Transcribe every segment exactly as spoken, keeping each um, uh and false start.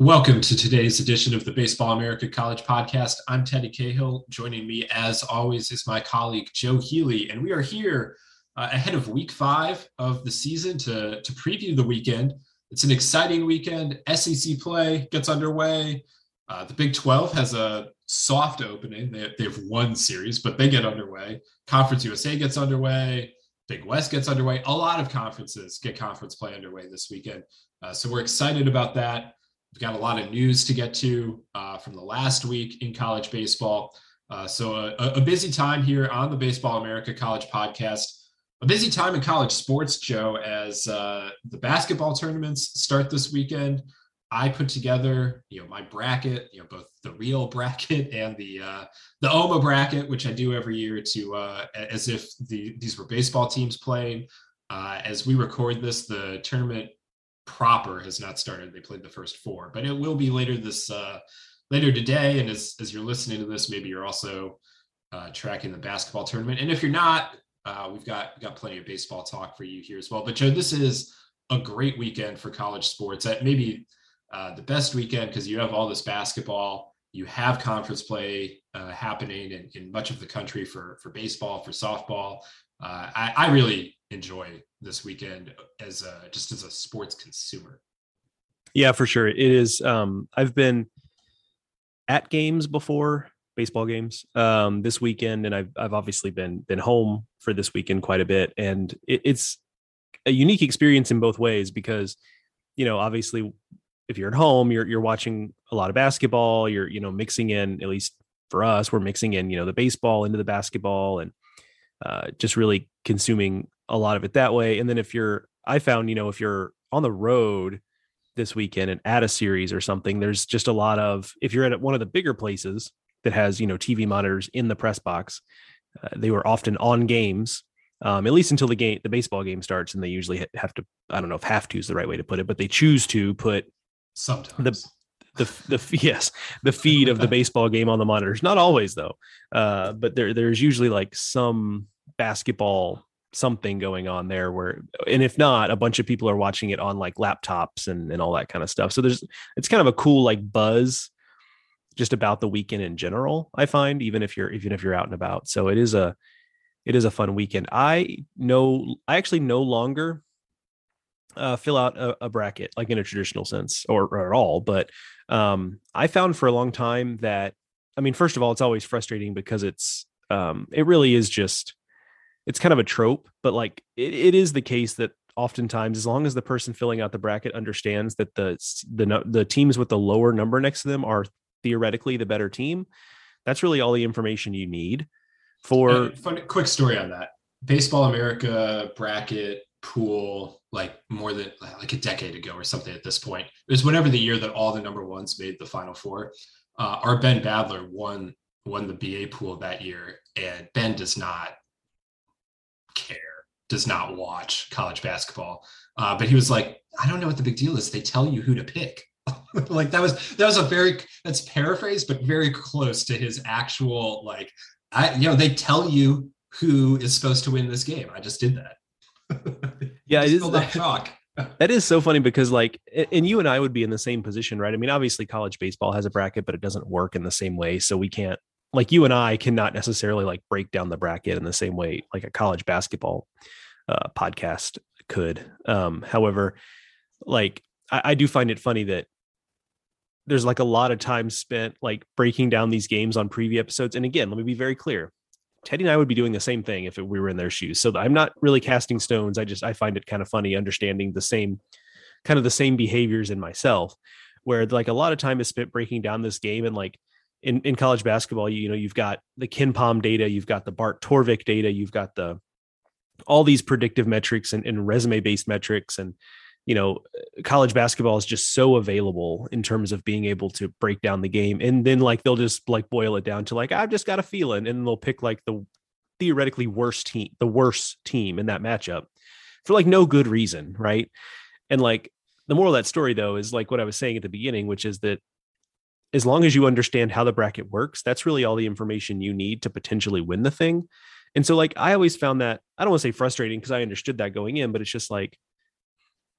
Welcome to today's edition of the Baseball America College Podcast. I'm Teddy Cahill. Joining me, as always, is my colleague Joe Healy, and we are here uh, ahead of Week Five of the season to to preview the weekend. It's an exciting weekend. S E C play gets underway. Uh, the Big twelve has a soft opening. They, they have one series, but they get underway. Conference U S A gets underway. Big West gets underway. A lot of conferences get conference play underway this weekend. Uh, so we're excited about that. We've got a lot of news to get to uh, from the last week in college baseball. Uh, so a, a busy time here on the Baseball America College Podcast. A busy time in college sports, Joe, as uh, the basketball tournaments start this weekend. I put together, you know, my bracket, you know, both the real bracket and the uh, the O M A bracket, which I do every year to uh, as if the these were baseball teams playing. Uh, as we record this, the tournament proper has not started. They played the first four, but it will be later this uh, later today. And as as you're listening to this, maybe you're also uh, tracking the basketball tournament. And if you're not, uh, we've got we've got plenty of baseball talk for you here as well. But Joe, this is a great weekend for college sports. At maybe uh, the best weekend because you have all this basketball. You have conference play uh, happening in, in much of the country for for baseball, for softball. Uh, I, I really enjoy this weekend as a, just as a sports consumer. Yeah, for sure. It is. Um, I've been at games before, baseball games, um, this weekend, and I've I've obviously been been home for this weekend quite a bit, and it, it's a unique experience in both ways because, you know, obviously, if you're at home, you're you're watching a lot of basketball. You're you know mixing in, at least for us, we're mixing in you know the baseball into the basketball and uh, just really consuming a lot of it that way. And then if you're, I found, you know, if you're on the road this weekend and at a series or something, there's just a lot of, if you're at one of the bigger places that has, you know, T V monitors in the press box, uh, they were often on games, um, at least until the game, the baseball game starts. And they usually have to, I don't know if have to is the right way to put it, but they choose to put sometimes the, the, the, yes, the feed of the baseball game on the monitors. Not always though. Uh, but there, there's usually like some basketball something going on there where, and if not, a bunch of people are watching it on like laptops and, and all that kind of stuff. So there's, it's kind of a cool like buzz just about the weekend in general, I find, even if you're, even if you're out and about. So it is a, it is a fun weekend. I know, I actually no longer uh, fill out a, a bracket, like in a traditional sense or, or at all. But um, I found for a long time that, I mean, first of all, it's always frustrating because it's, um, it really is just, it's kind of a trope, but like it, it is the case that oftentimes, as long as the person filling out the bracket understands that the, the, the teams with the lower number next to them are theoretically the better team, that's really all the information you need for. Uh, fun, quick story on that. Baseball America bracket pool, like more than like a decade ago or something at this point. It was whenever the year that all the number ones made the Final Four. Uh, our Ben Badler won, won the B A pool that year, and Ben does not care, does not watch college basketball. Uh, but he was like, I don't know what the big deal is. They tell you who to pick. Like that was, that was a very, that's paraphrased, but very close to his actual, like, I, you know, they tell you who is supposed to win this game. I just did that. Yeah, it is. Shock. That is so funny because like, and you and I would be in the same position, right? I mean, obviously college baseball has a bracket, but it doesn't work in the same way. So we can't, like you and I cannot necessarily like break down the bracket in the same way like a college basketball uh, podcast could. Um, however, like I, I do find it funny that there's like a lot of time spent like breaking down these games on preview episodes. And again, let me be very clear. Teddy and I would be doing the same thing if we were in their shoes. So I'm not really casting stones. I just, I find it kind of funny understanding the same kind of the same behaviors in myself, where like a lot of time is spent breaking down this game. And like, In, in college basketball, you, you know, you've got the KenPom data, you've got the Bart Torvik data, you've got the all these predictive metrics and, and resume-based metrics. And, you know, college basketball is just so available in terms of being able to break down the game. And then like, they'll just like boil it down to like, I've just got a feeling. And they'll pick like the theoretically worst team, the worst team in that matchup for like no good reason. Right. And like the moral of that story though, is like what I was saying at the beginning, which is that as long as you understand how the bracket works, that's really all the information you need to potentially win the thing. And so like, I always found that, I don't want to say frustrating because I understood that going in, but it's just like,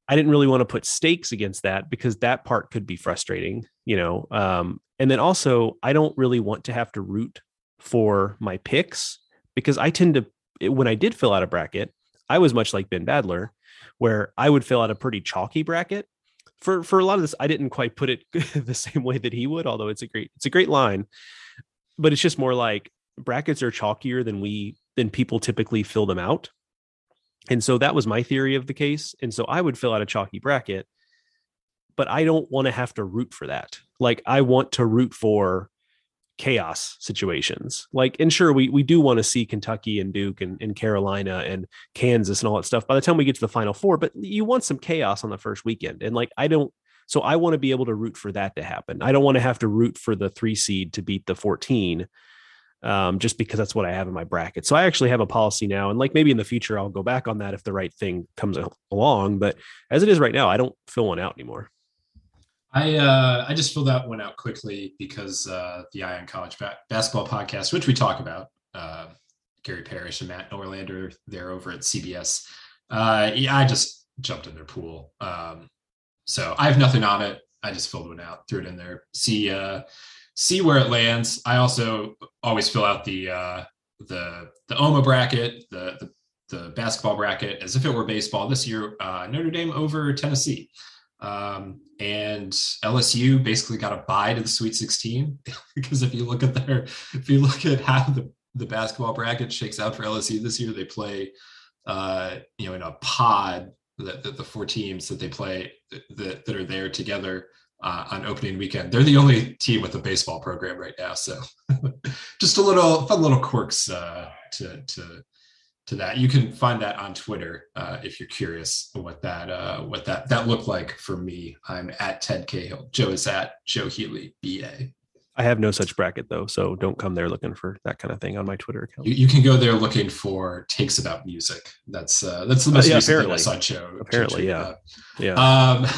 I didn't really want to put stakes against that because that part could be frustrating, you know. Um, and then also, I don't really want to have to root for my picks because I tend to, when I did fill out a bracket, I was much like Ben Badler, where I would fill out a pretty chalky bracket. For for a lot of this, I didn't quite put it the same way that he would, although it's a great it's a great line. But it's just more like brackets are chalkier than we than people typically fill them out. And so that was my theory of the case. And so I would fill out a chalky bracket, but I don't want to have to root for that. Like I want to root for chaos situations. Like, and sure, we we do want to see Kentucky and Duke and, and Carolina and Kansas and all that stuff by the time we get to the Final Four, but you want some chaos on the first weekend. And like, I don't, so I want to be able to root for that to happen. I don't want to have to root for the three seed to beat the fourteen. Um, just because that's what I have in my bracket. So I actually have a policy now. And like maybe in the future, I'll go back on that if the right thing comes along. But as it is right now, I don't fill one out anymore. I uh, I just filled that one out quickly because uh, the Eye on College ba- Basketball podcast, which we talk about, uh, Gary Parrish and Matt Norlander, they're over at C B S. Uh, yeah, I just jumped in their pool. Um, so I have nothing on it. I just filled one out, threw it in there. See, uh, see where it lands. I also always fill out the uh, the the O M A bracket, the, the the basketball bracket, as if it were baseball. This year, uh, Notre Dame over Tennessee, um, and L S U basically got a bye to the Sweet sixteen because if you look at their, if you look at how the the basketball bracket shakes out for L S U this year, they play, uh, you know, in a pod. The, the, the four teams that they play that, that are there together uh, on opening weekend. They're the only team with a baseball program right now. So just a little fun little quirks uh, to, to, to that. You can find that on Twitter uh, if you're curious what that, uh, what that, that looked like for me. I'm at Ted Cahill. Joe is at Joe Healy, B A. I have no such bracket though, so don't come there looking for that kind of thing on my Twitter account. You, you can go there looking for takes about music. That's uh, that's the most uh, yeah, recent thing I saw Joe. Apparently, yeah, about. yeah. Um,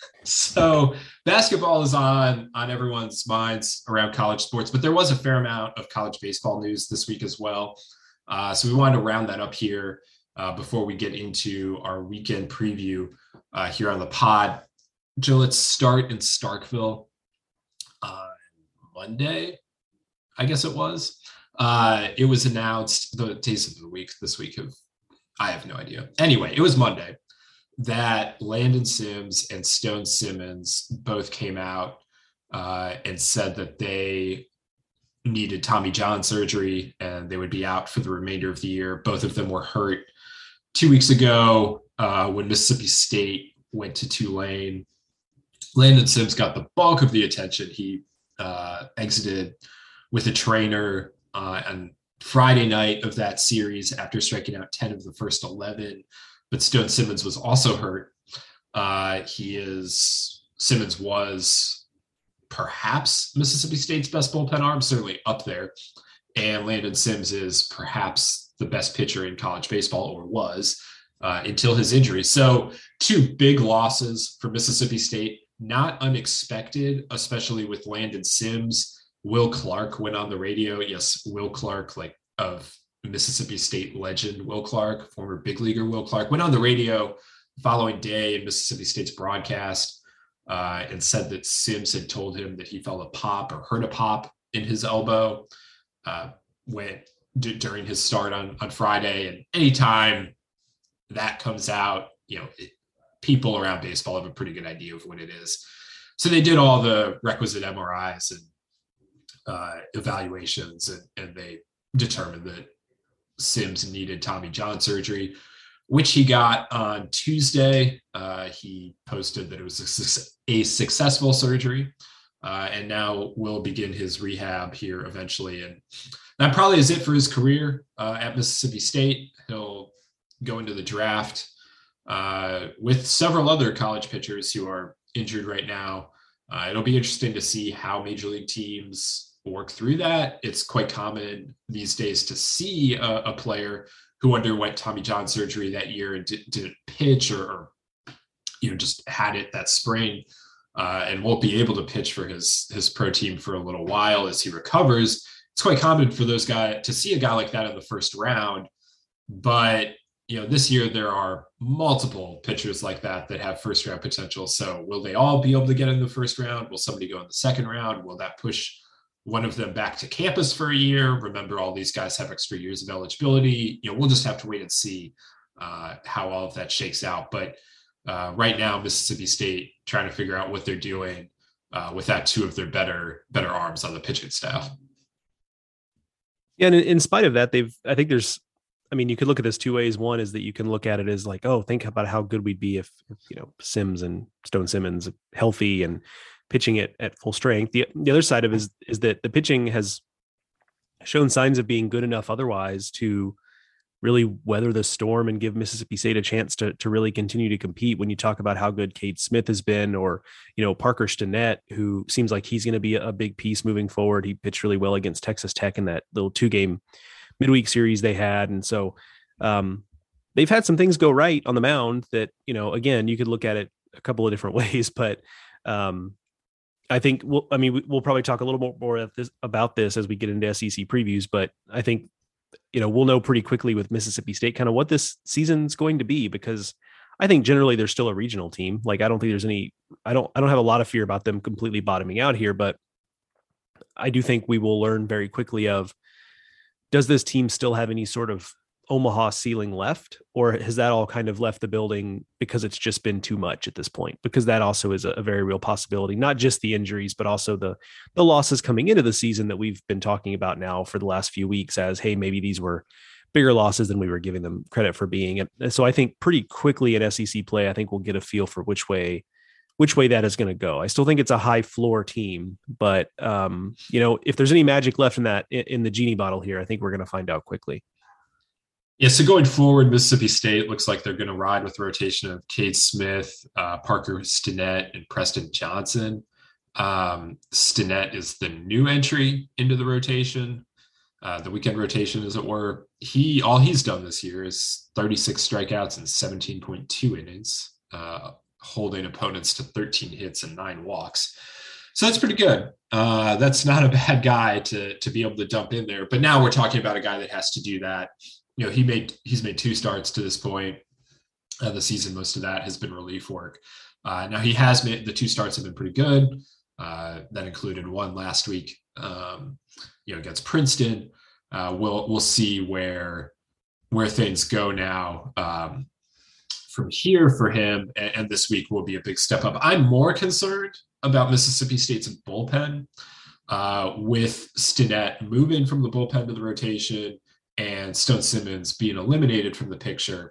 so basketball is on on everyone's minds around college sports, but there was a fair amount of college baseball news this week as well. Uh, so we wanted to round that up here uh, before we get into our weekend preview uh, here on the pod. Joe, let's start in Starkville. Uh, Monday, I guess it was. Uh, it was announced, the days of the week this week have, I have no idea. Anyway, it was Monday that Landon Sims and Stone Simmons both came out uh, and said that they needed Tommy John surgery and they would be out for the remainder of the year. Both of them were hurt two weeks ago uh, when Mississippi State went to Tulane. Landon Sims got the bulk of the attention. He uh, exited with a trainer uh, on Friday night of that series after striking out ten of the first eleven. But Stone Simmons was also hurt. Uh, he is, Simmons was perhaps Mississippi State's best bullpen arm, certainly up there. And Landon Sims is perhaps the best pitcher in college baseball, or was, uh, until his injury. So two big losses for Mississippi State. Not unexpected, especially with Landon Sims. Will Clark went on the radio. Yes, Will Clark, like of Mississippi State legend Will Clark, former big leaguer Will Clark, went on the radio the following day in Mississippi State's broadcast uh, and said that Sims had told him that he felt a pop or heard a pop in his elbow uh, when d- during his start on, on Friday. And anytime that comes out, you know, it, people around baseball have a pretty good idea of what it is. So they did all the requisite M R Is and uh, evaluations, and, and they determined that Sims needed Tommy John surgery, which he got on Tuesday. Uh, he posted that it was a, a successful surgery, uh, and now will begin his rehab here eventually. And that probably is it for his career uh, at Mississippi State. He'll go into the draft Uh, with several other college pitchers who are injured right now. Uh, it'll be interesting to see how major league teams work through that. It's quite common these days to see a, a player who underwent Tommy John surgery that year and did, didn't pitch or, or, you know, just had it that spring uh, and won't be able to pitch for his, his pro team for a little while as he recovers. It's quite common for those guys to see a guy like that in the first round, but you know, this year there are multiple pitchers like that that have first round potential. So will they all be able to get in the first round? Will somebody go in the second round? Will that push one of them back to campus for a year? Remember, all these guys have extra years of eligibility. You know, we'll just have to wait and see uh, how all of that shakes out. But uh, right now, Mississippi State trying to figure out what they're doing uh, without two of their better better arms on the pitching staff. Yeah, and in spite of that, they've I think there's I mean, you could look at this two ways. One is that you can look at it as like, oh, think about how good we'd be if, if you know, Sims and Stone Simmons healthy and pitching it at full strength. The, the other side of it is, is that the pitching has shown signs of being good enough otherwise to really weather the storm and give Mississippi State a chance to, to really continue to compete. When you talk about how good Cade Smith has been, or, you know, Parker Stinnett, who seems like he's going to be a big piece moving forward. He pitched really well against Texas Tech in that little two game midweek series they had. And so um, they've had some things go right on the mound that, you know, again, you could look at it a couple of different ways, but um, I think we'll, I mean, we'll probably talk a little more, more about this, about this as we get into S E C previews, but I think, you know, we'll know pretty quickly with Mississippi State kind of what this season's going to be, because I think generally they're still a regional team. Like, I don't think there's any, I don't, I don't have a lot of fear about them completely bottoming out here, but I do think we will learn very quickly of, does this team still have any sort of Omaha ceiling left, or has that all kind of left the building because it's just been too much at this point? Because that also is a, a very real possibility, not just the injuries, but also the, the losses coming into the season that we've been talking about now for the last few weeks as, hey, maybe these were bigger losses than we were giving them credit for being. And so I think pretty quickly in S E C play, I think we'll get a feel for which way, which way that is going to go. I still think it's a high floor team, but um, you know, if there's any magic left in that, in the genie bottle here, I think we're going to find out quickly. Yeah, so going forward, Mississippi State looks like they're going to ride with the rotation of Cade Smith, uh, Parker Stinnett, and Preston Johnson. Um, Stinnett is the new entry into the rotation, uh, the weekend rotation, as it were. He all he's done this year is thirty-six strikeouts and seventeen point two innings, uh, holding opponents to thirteen hits and nine walks. So that's pretty good. Uh, that's not a bad guy to to be able to dump in there. But now we're talking about a guy that has to do that. You know, he made he's made two starts to this point of the season. Most of that has been relief work. Uh, now he has made the two starts have been pretty good. Uh, that included one last week, um, you know, against Princeton. Uh, we'll we'll see where where things go now um, from here for him. And, and this week will be a big step up. I'm more concerned about Mississippi State's bullpen uh, with Stinnett moving from the bullpen to the rotation and Stone Simmons being eliminated from the picture.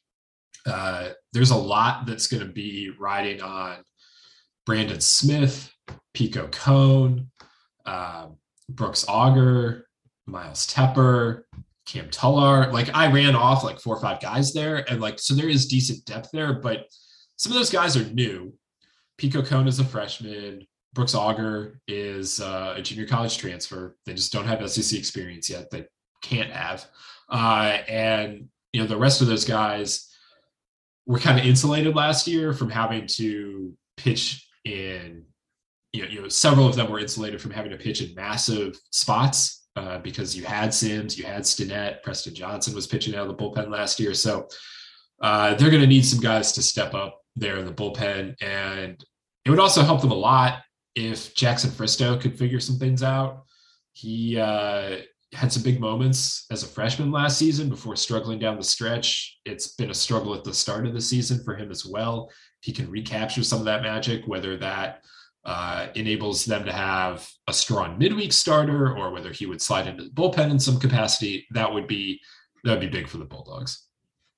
Uh, there's a lot that's going to be riding on Brandon Smith, Pico Cone, uh, Brooks Auger, Miles Tepper, Cam Tullar. Like, I ran off like four or five guys there, and like, so there is decent depth there, but some of those guys are new. Pico Cone is a freshman. Brooks Auger is uh, a junior college transfer. They just don't have S E C experience yet. They can't have. Uh, and, you know, the rest of those guys were kind of insulated last year from having to pitch in, you know, you know, several of them were insulated from having to pitch in massive spots uh, because you had Sims, you had Stinnett, Preston Johnson was pitching out of the bullpen last year. So uh, they're going to need some guys to step up there in the bullpen. And it would also help them a lot if Jackson Fristoe could figure some things out. He uh, had some big moments as a freshman last season before struggling down the stretch. It's been a struggle at the start of the season for him as well. If he can recapture some of that magic, whether that uh, enables them to have a strong midweek starter or whether he would slide into the bullpen in some capacity, that would be that would be big for the Bulldogs.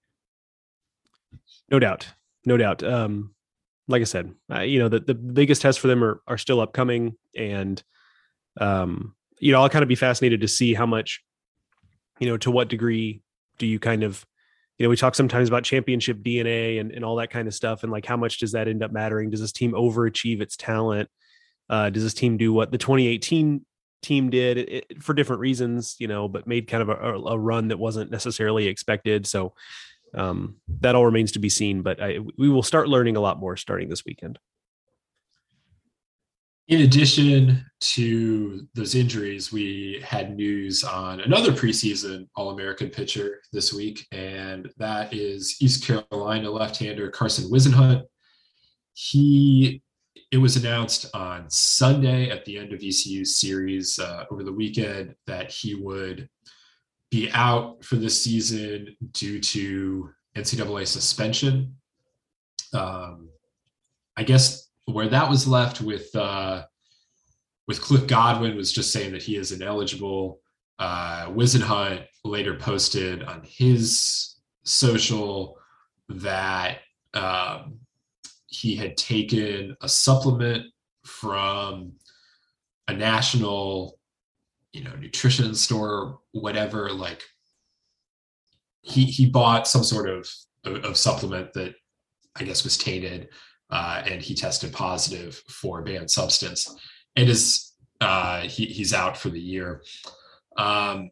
No doubt. No doubt. Um, like I said, uh, you know, the, the biggest tests for them are, are still upcoming. And, um, you know, I'll kind of be fascinated to see how much, you know, to what degree do you kind of, you know, we talk sometimes about championship D N A and, and all that kind of stuff. And like, how much does that end up mattering? Does this team overachieve its talent? Uh, does this team do what the twenty eighteen team did it, it, for different reasons, you know, but made kind of a, a run that wasn't necessarily expected. So um, that all remains to be seen, but I, we will start learning a lot more starting this weekend. In addition to those injuries, we had news on another preseason All-American pitcher this week, and that is East Carolina left-hander Carson Whisenhunt. He, it was announced on Sunday at the end of E C U's series uh, over the weekend that he would be out for this season due to N C double A suspension. Um, I guess where that was left with uh, with Cliff Godwin was just saying that he is ineligible. Uh, Whisenhunt later posted on his social that um, he had taken a supplement from a national, you know, nutrition store, whatever. Like he he bought some sort of of, of supplement that I guess was tainted. Uh, and he tested positive for a banned substance, and is uh, he, he's out for the year. Um,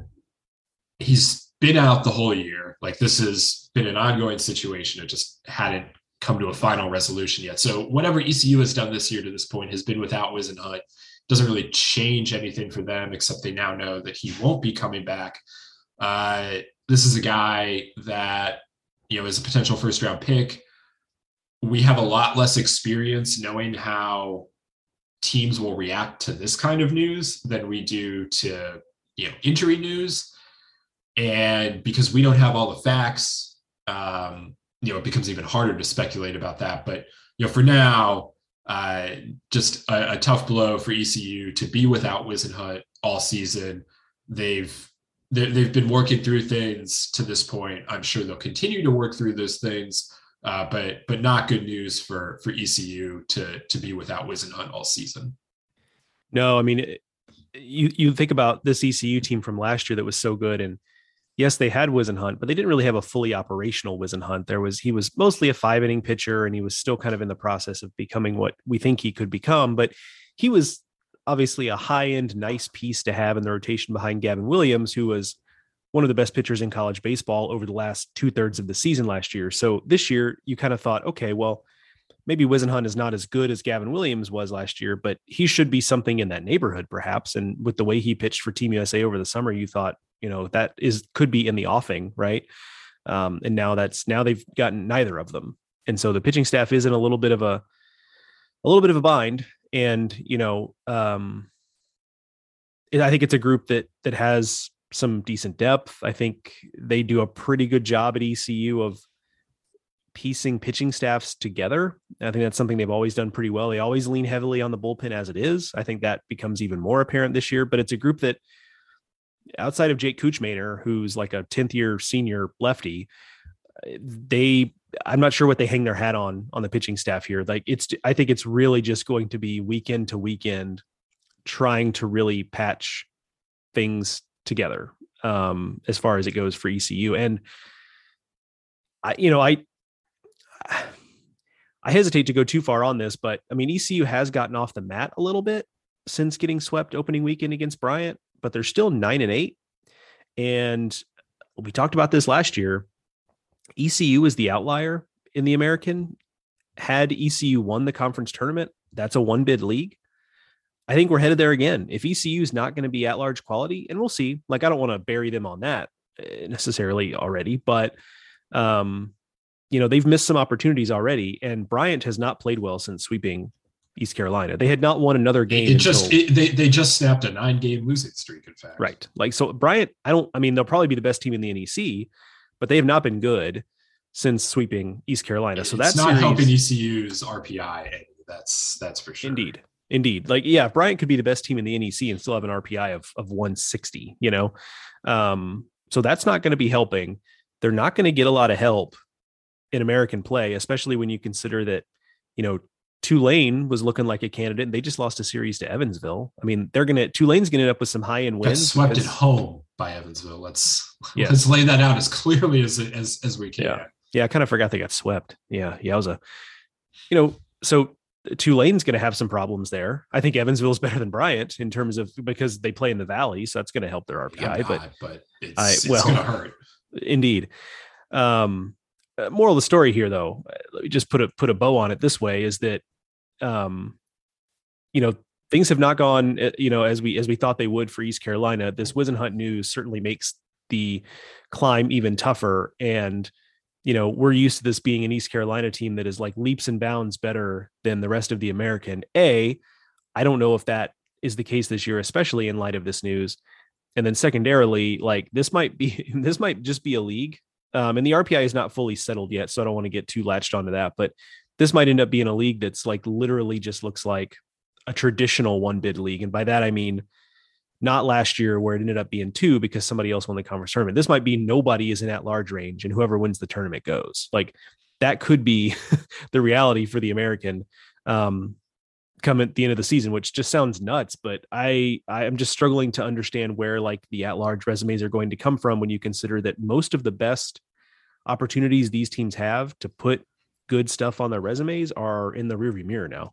he's been out the whole year. Like this has been an ongoing situation. It just hadn't come to a final resolution yet. So whatever E C U has done this year to this point has been without Whisenhunt. Doesn't really change anything for them, except they now know that he won't be coming back. Uh, this is a guy that, you know, is a potential first round pick. We have a lot less experience knowing how teams will react to this kind of news than we do to, you know, injury news. And because we don't have all the facts, um, you know, it becomes even harder to speculate about that. But, you know, for now, uh, just a, a tough blow for E C U to be without Whisenhunt all season. They've they've been working through things to this point. I'm sure they'll continue to work through those things. Uh, but but not good news for for E C U to to be without Whisenhunt all season. No, I mean, you you think about this E C U team from last year that was so good, and yes, they had Whisenhunt, but they didn't really have a fully operational Whisenhunt. There was he was mostly a five inning pitcher, and he was still kind of in the process of becoming what we think he could become. But he was obviously a high end, nice piece to have in the rotation behind Gavin Williams, who was one of the best pitchers in college baseball over the last two thirds of the season last year. So this year you kind of thought, okay, well, maybe Whisenhunt is not as good as Gavin Williams was last year, but he should be something in that neighborhood perhaps. And with the way he pitched for Team U S A over the summer, you thought, you know, that is, could be in the offing. Right. Um, and now that's, now they've gotten neither of them. And so the pitching staff is in a little bit of a, a little bit of a bind. And, you know, um, I think it's a group that, that has some decent depth. I think they do a pretty good job at E C U of piecing pitching staffs together. I think that's something they've always done pretty well. They always lean heavily on the bullpen as it is. I think that becomes even more apparent this year, but it's a group that outside of Jake Kuchmaner, who's like a tenth year senior lefty, they, I'm not sure what they hang their hat on, on the pitching staff here. Like it's, I think it's really just going to be weekend to weekend trying to really patch things together um, as far as it goes for E C U. And I, you know, I, I hesitate to go too far on this, but I mean, E C U has gotten off the mat a little bit since getting swept opening weekend against Bryant, but they're still nine and eight. And we talked about this last year. E C U is the outlier in the American. Had E C U won the conference tournament, that's a one bid league. I think we're headed there again. If E C U is not going to be at large quality, and we'll see, like, I don't want to bury them on that necessarily already, but, um, you know, they've missed some opportunities already, and Bryant has not played well since sweeping East Carolina. They had not won another game. It just, until, it, they, they just snapped a nine game losing streak, in fact. Right. Like, so Bryant, I don't, I mean, they'll probably be the best team in the N E C, but they have not been good since sweeping East Carolina. So it's that's not series, helping E C U's R P I. That's, that's for sure. Indeed. Indeed. Like, yeah, Bryant could be the best team in the N E C and still have an R P I of, of one sixty, you know? Um, so that's not going to be helping. They're not going to get a lot of help in American play, especially when you consider that, you know, Tulane was looking like a candidate and they just lost a series to Evansville. I mean, they're going to, Tulane's going to end up with some high end wins. Got swept because, at home by Evansville. Let's, yes. let's lay that out as clearly as, as, as we can. Yeah. Yeah. I kind of forgot they got swept. Yeah. Yeah. I was a, you know, so Tulane's going to have some problems there. I think Evansville is better than Bryant in terms of, because they play in the Valley. So that's going to help their R P I, yeah, but, but it's, I, it's well, going to hurt. Indeed. Um, moral of the story here, though, let me just put a, put a bow on it this way is that, um, you know, things have not gone, uh, you know, as we as we thought they would for East Carolina. This Whisenhunt news certainly makes the climb even tougher. And, you know, we're used to this being an East Carolina team that is like leaps and bounds better than the rest of the American. A, I don't know if that is the case this year, especially in light of this news. And then secondarily, like this might be this might just be a league. Um, and the R P I is not fully settled yet, so I don't want to get too latched onto that. But this might end up being a league that's like literally just looks like a traditional one bid league. And by that, I mean, not last year where it ended up being two because somebody else won the conference tournament. This might be nobody is in at large range and whoever wins the tournament goes. Like that could be the reality for the American um, come at the end of the season, which just sounds nuts. But I, I am just struggling to understand where like the at large resumes are going to come from when you consider that most of the best opportunities these teams have to put good stuff on their resumes are in the rearview mirror now.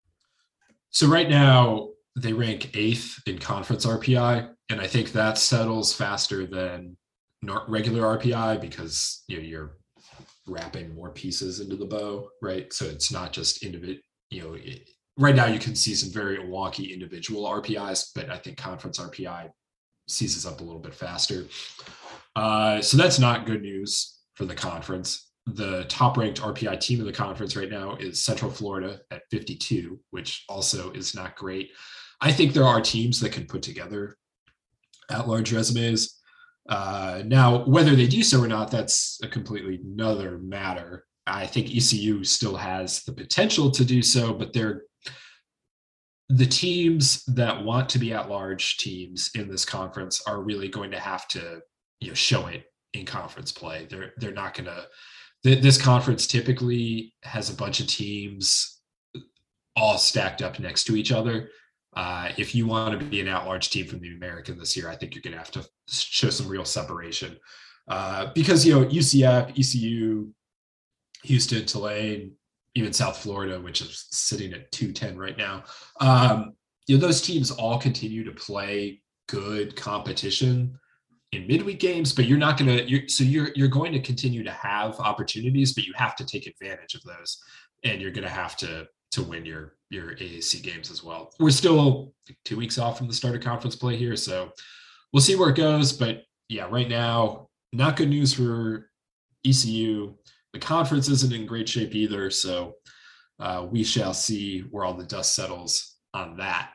So right now they rank eighth in conference R P I, and I think that settles faster than regular R P I because you know you're wrapping more pieces into the bow, right? So it's not just individual. You know, it, right now you can see some very wonky individual R P Is, but I think conference R P I seizes up a little bit faster. Uh, so that's not good news for the conference. The top ranked R P I team in the conference right now is Central Florida at fifty-two, which also is not great. I think there are teams that can put together at-large resumes. Uh, now, whether they do so or not, that's a completely another matter. I think E C U still has the potential to do so, but they're the teams that want to be at-large teams in this conference are really going to have to, you know, show it in conference play. They're they're not going to. This conference typically has a bunch of teams all stacked up next to each other. Uh, if you want to be an at-large team from the American this year, I think you're going to have to show some real separation uh, because, you know, U C F, E C U, Houston, Tulane, even South Florida, which is sitting at two ten right now. Um, you know, those teams all continue to play good competition in midweek games, but you're not going to, so you're, you're going to continue to have opportunities, but you have to take advantage of those. And you're going to have to, to win your, your A A C games as well. We're still two weeks off from the start of conference play here. So we'll see where it goes, but yeah, right now, not good news for E C U. The conference isn't in great shape either. So uh, we shall see where all the dust settles on that.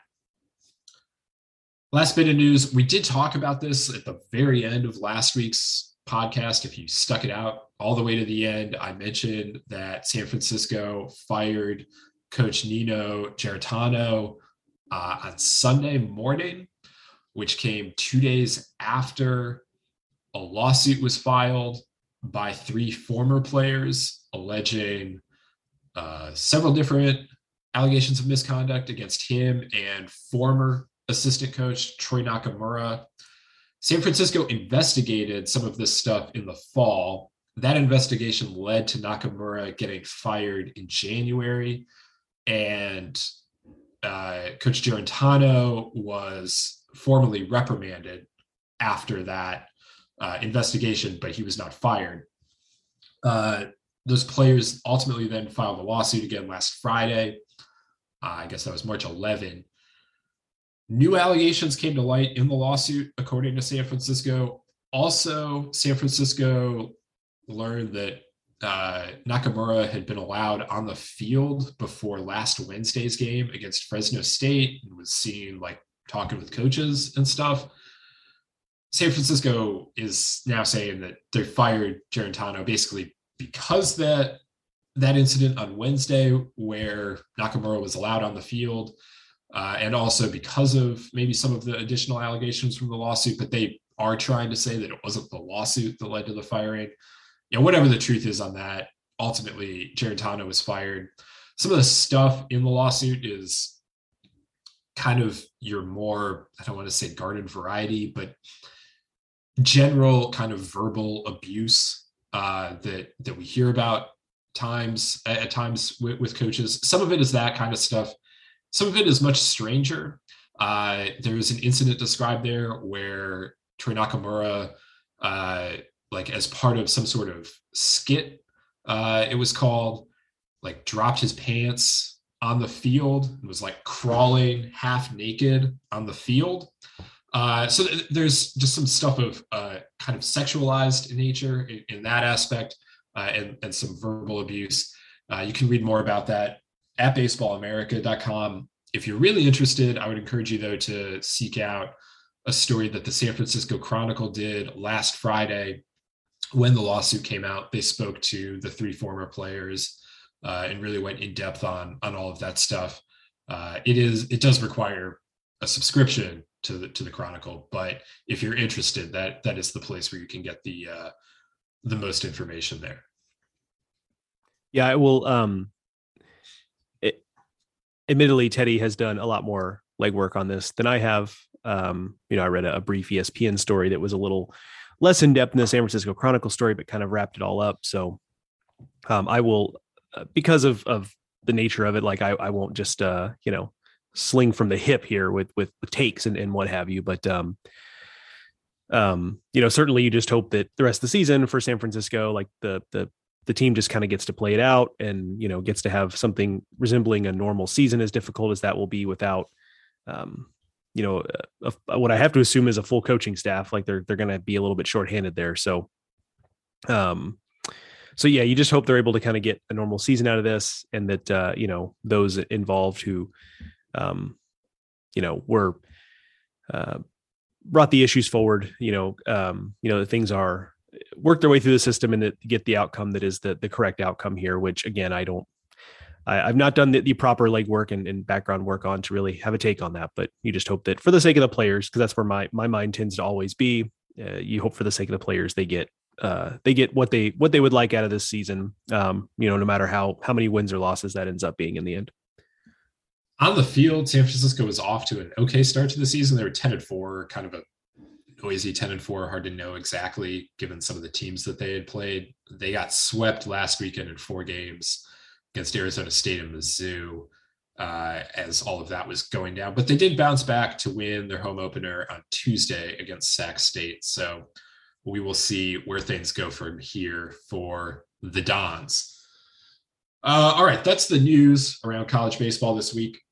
Last bit of news, we did talk about this at the very end of last week's podcast. If you stuck it out all the way to the end, I mentioned that San Francisco fired Coach Nino Giarratano uh, on Sunday morning, which came two days after a lawsuit was filed by three former players alleging uh, several different allegations of misconduct against him and former assistant coach Troy Nakamura. San Francisco investigated some of this stuff in the fall. That investigation led to Nakamura getting fired in January, and uh, Coach Giarratano was formally reprimanded after that uh, investigation, but he was not fired. Uh, those players ultimately then filed a lawsuit again last Friday. Uh, I guess that was March eleventh. New allegations came to light in the lawsuit, according to San Francisco. Also, San Francisco learned that uh, Nakamura had been allowed on the field before last Wednesday's game against Fresno State and was seen like talking with coaches and stuff. San Francisco is now saying that they fired Giarratano basically because that that incident on Wednesday where Nakamura was allowed on the field, uh, and also because of maybe some of the additional allegations from the lawsuit, but they are trying to say that it wasn't the lawsuit that led to the firing. You know, whatever the truth is on that, ultimately Giarratano was fired. Some of the stuff in the lawsuit is kind of your more, I don't want to say garden variety, but general kind of verbal abuse uh, that that we hear about times at times with, with coaches. Some of it is that kind of stuff. Some of it is much stranger. Uh, there was an incident described there where Troy Nakamura, uh, like as part of some sort of skit, uh, it was called, like dropped his pants on the field and was like crawling half naked on the field. Uh, so th- there's just some stuff of uh, kind of sexualized nature in, in that aspect, uh, and, and some verbal abuse. Uh, you can read more about that at baseball america dot com. If you're really interested, I would encourage you, though, to seek out a story that the San Francisco Chronicle did last Friday when the lawsuit came out. They spoke to the three former players uh, and really went in depth on, on all of that stuff. Uh, it is, it does require a subscription to the, to the Chronicle, but if you're interested, that, that is the place where you can get the, uh, the most information there. Yeah, I will. Um, it, admittedly, Teddy has done a lot more legwork on this than I have. Um, you know, I read a, a brief E S P N story that was a little less in depth than the San Francisco Chronicle story, but kind of wrapped it all up. So um, I will, uh, because of of the nature of it, like I, I won't just uh, you know sling from the hip here with with, with takes and, and what have you. But um, um, you know, certainly you just hope that the rest of the season for San Francisco, like the the the team just kind of gets to play it out and, you know, gets to have something resembling a normal season, as difficult as that will be without, um, you know, a, a, what I have to assume is a full coaching staff. Like they're, they're going to be a little bit shorthanded there. So, um, so yeah, you just hope they're able to kind of get a normal season out of this, and that, uh, you know, those involved who, um, you know, were, uh, brought the issues forward, you know, um, you know, that things are, work their way through the system and that get the outcome that is the, the correct outcome here, which again, I don't, I, I've not done the, the proper legwork and, and background work on to really have a take on that, but you just hope that for the sake of the players, because that's where my, my mind tends to always be, uh, you hope for the sake of the players, they get, uh, they get what they, what they would like out of this season. Um, you know, no matter how, how many wins or losses that ends up being in the end. On the field, San Francisco was off to an okay start to the season. They were ten and four, kind of a noisy ten and four, hard to know exactly given some of the teams that they had played. They got swept last weekend in four games against Arizona State and Mizzou uh, as all of that was going down. But they did bounce back to win their home opener on Tuesday against Sac State. So we will see where things go from here for the Dons. Uh, all right, that's the news around college baseball this week.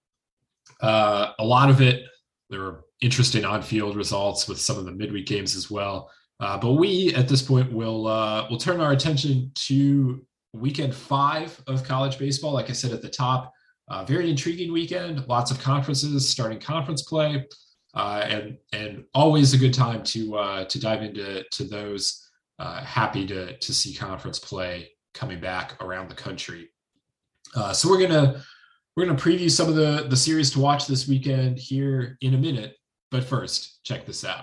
Uh, a lot of it, there were interesting on-field results with some of the midweek games as well. Uh, but we, at this point, will uh, will turn our attention to weekend five of college baseball. Like I said at the top, uh, very intriguing weekend. Lots of conferences starting conference play, uh, and and always a good time to uh, to dive into to those. Uh, happy to to see conference play coming back around the country. Uh, so we're gonna we're gonna preview some of the the series to watch this weekend here in a minute. But first, check this out.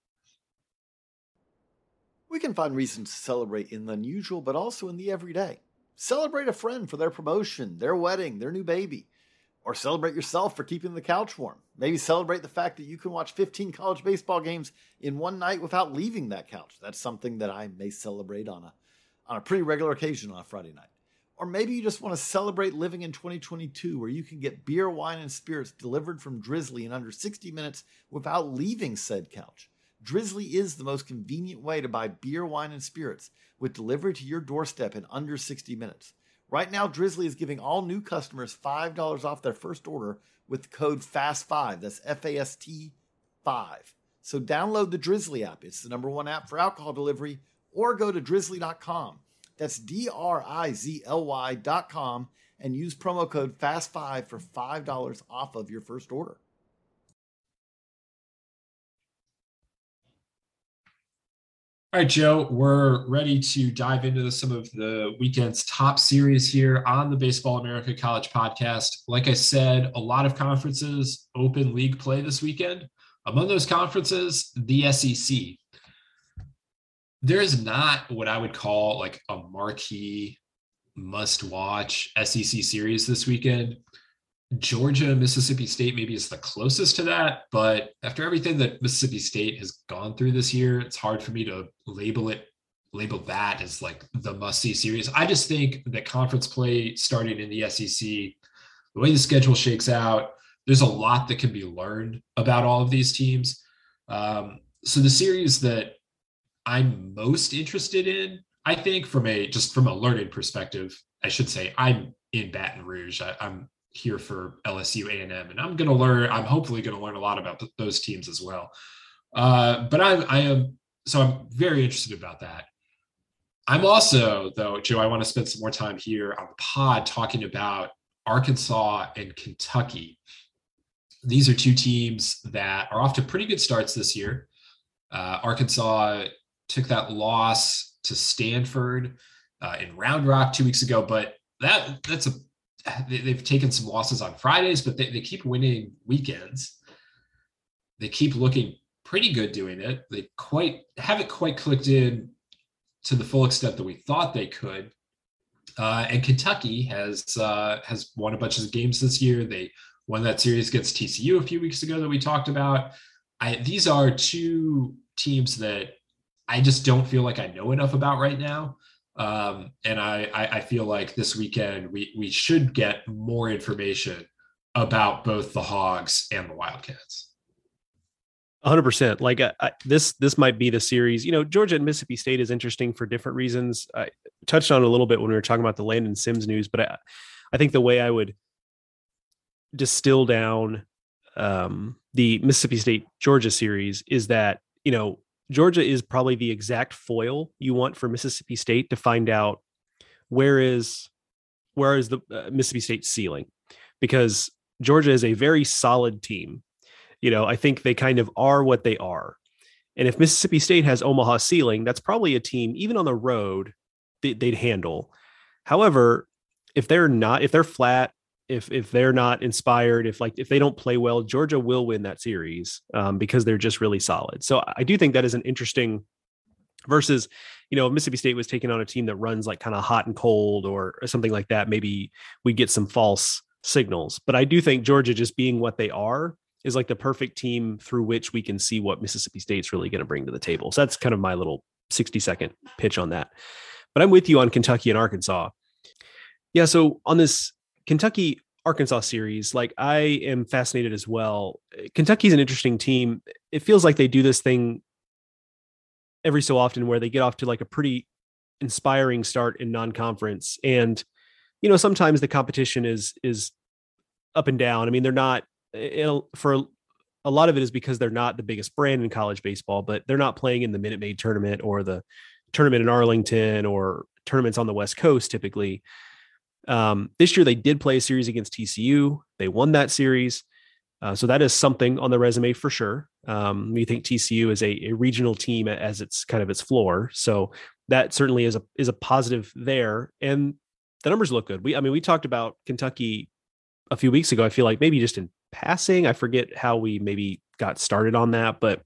We can find reasons to celebrate in the unusual, but also in the everyday. Celebrate a friend for their promotion, their wedding, their new baby. Or celebrate yourself for keeping the couch warm. Maybe celebrate the fact that you can watch fifteen college baseball games in one night without leaving that couch. That's something that I may celebrate on a, on a pretty regular occasion on a Friday night. Or maybe you just want to celebrate living in twenty twenty-two, where you can get beer, wine, and spirits delivered from Drizzly in under sixty minutes without leaving said couch. Drizzly is the most convenient way to buy beer, wine, and spirits with delivery to your doorstep in under sixty minutes. Right now, Drizzly is giving all new customers five dollars off their first order with the code F A S T five. That's F A S T five. So download the Drizzly app. It's the number one app for alcohol delivery, or go to drizzly dot com. That's D R I Z L Y dot com and use promo code F A S T five for five dollars off of your first order. All right, Joe, we're ready to dive into some of the weekend's top series here on the Baseball America College Podcast. Like I said, a lot of conferences open league play this weekend. Among those conferences, the S E C. There's not what I would call like a marquee must-watch S E C series this weekend. Georgia, Mississippi State maybe is the closest to that, but after everything that Mississippi State has gone through this year, it's hard for me to label it, label that as like the must-see series. I just think that conference play starting in the S E C, the way the schedule shakes out, there's a lot that can be learned about all of these teams. Um, so the series that I'm most interested in, I think from a, just from a learning perspective, I should say I'm in Baton Rouge. I, I'm here for L S U A and M, and I'm going to learn. I'm hopefully going to learn a lot about th- those teams as well. Uh, but I, I am so I'm very interested about that. I'm also, though, Joe, I want to spend some more time here on the pod talking about Arkansas and Kentucky. These are two teams that are off to pretty good starts this year. Uh, Arkansas took that loss to Stanford uh, in Round Rock two weeks ago, but that that's a they, they've taken some losses on Fridays, but they, they keep winning weekends. They keep looking pretty good doing it. They quite haven't quite clicked in to the full extent that we thought they could. Uh, and Kentucky has uh, has won a bunch of games this year. They won that series against T C U a few weeks ago that we talked about. I, these are two teams that I just don't feel like I know enough about right now. Um, and I, I, I feel like this weekend we, we should get more information about both the Hogs and the Wildcats. one hundred percent. Like I, I, this, this might be the series. You know, Georgia and Mississippi State is interesting for different reasons. I touched on it a little bit when we were talking about the Landon Sims news, but I, I think the way I would distill down um, the Mississippi State Georgia series is that, you know, Georgia is probably the exact foil you want for Mississippi State to find out where is where is the uh, Mississippi State ceiling, because Georgia is a very solid team. You know, I think they kind of are what they are. And if Mississippi State has Omaha ceiling, that's probably a team, even on the road, they, they'd handle. However, if they're not, if they're flat, if if they're not inspired, if like if they don't play well, Georgia will win that series um, because they're just really solid. So I do think that is an interesting versus, you know, if Mississippi State was taking on a team that runs like kind of hot and cold or, or something like that, maybe we get some false signals. But I do think Georgia just being what they are is like the perfect team through which we can see what Mississippi State's really going to bring to the table. So that's kind of my little sixty second pitch on that. But I'm with you on Kentucky and Arkansas. Yeah. So on this Kentucky Arkansas series, like I am fascinated as well. Kentucky's an interesting team. It feels like they do this thing every so often where they get off to like a pretty inspiring start in non-conference. And, you know, sometimes the competition is, is up and down. I mean, they're not, for a lot of it is because they're not the biggest brand in college baseball, but they're not playing in the Minute Maid tournament or the tournament in Arlington or tournaments on the West Coast typically. Um, this year they did play a series against T C U. They won that series. Uh, so that is something on the resume for sure. Um, we think T C U is a, a regional team as it's kind of its floor. So that certainly is a, is a positive there. And the numbers look good. We, I mean, we talked about Kentucky a few weeks ago. I feel like maybe just in passing, I forget how we maybe got started on that, but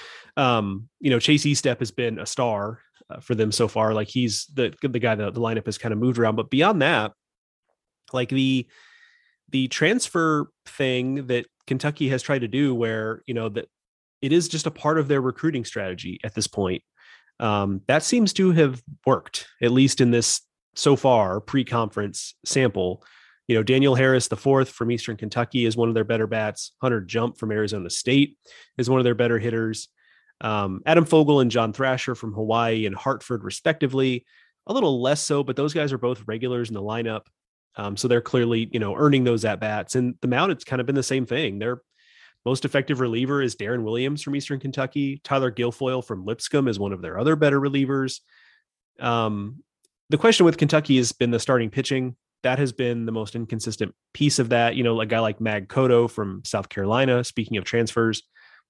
um, you know, Chase Estep has been a star uh, for them so far. Like he's the, the guy that the lineup has kind of moved around, but beyond that, like the, the transfer thing that Kentucky has tried to do where, you know, that it is just a part of their recruiting strategy at this point. Um, that seems to have worked, at least in this so far pre-conference sample. You know, Daniel Harris, the fourth from Eastern Kentucky, is one of their better bats. Hunter Jump from Arizona State is one of their better hitters. Um, Adam Fogel and John Thrasher from Hawaii and Hartford, respectively, a little less so, but those guys are both regulars in the lineup. Um, so they're clearly, you know, earning those at-bats. And the Mount, it's kind of been the same thing. Their most effective reliever is Darren Williams from Eastern Kentucky. Tyler Guilfoyle from Lipscomb is one of their other better relievers. Um, the question with Kentucky has been the starting pitching. That has been the most inconsistent piece of that. You know, a guy like Mag Cotto from South Carolina, speaking of transfers,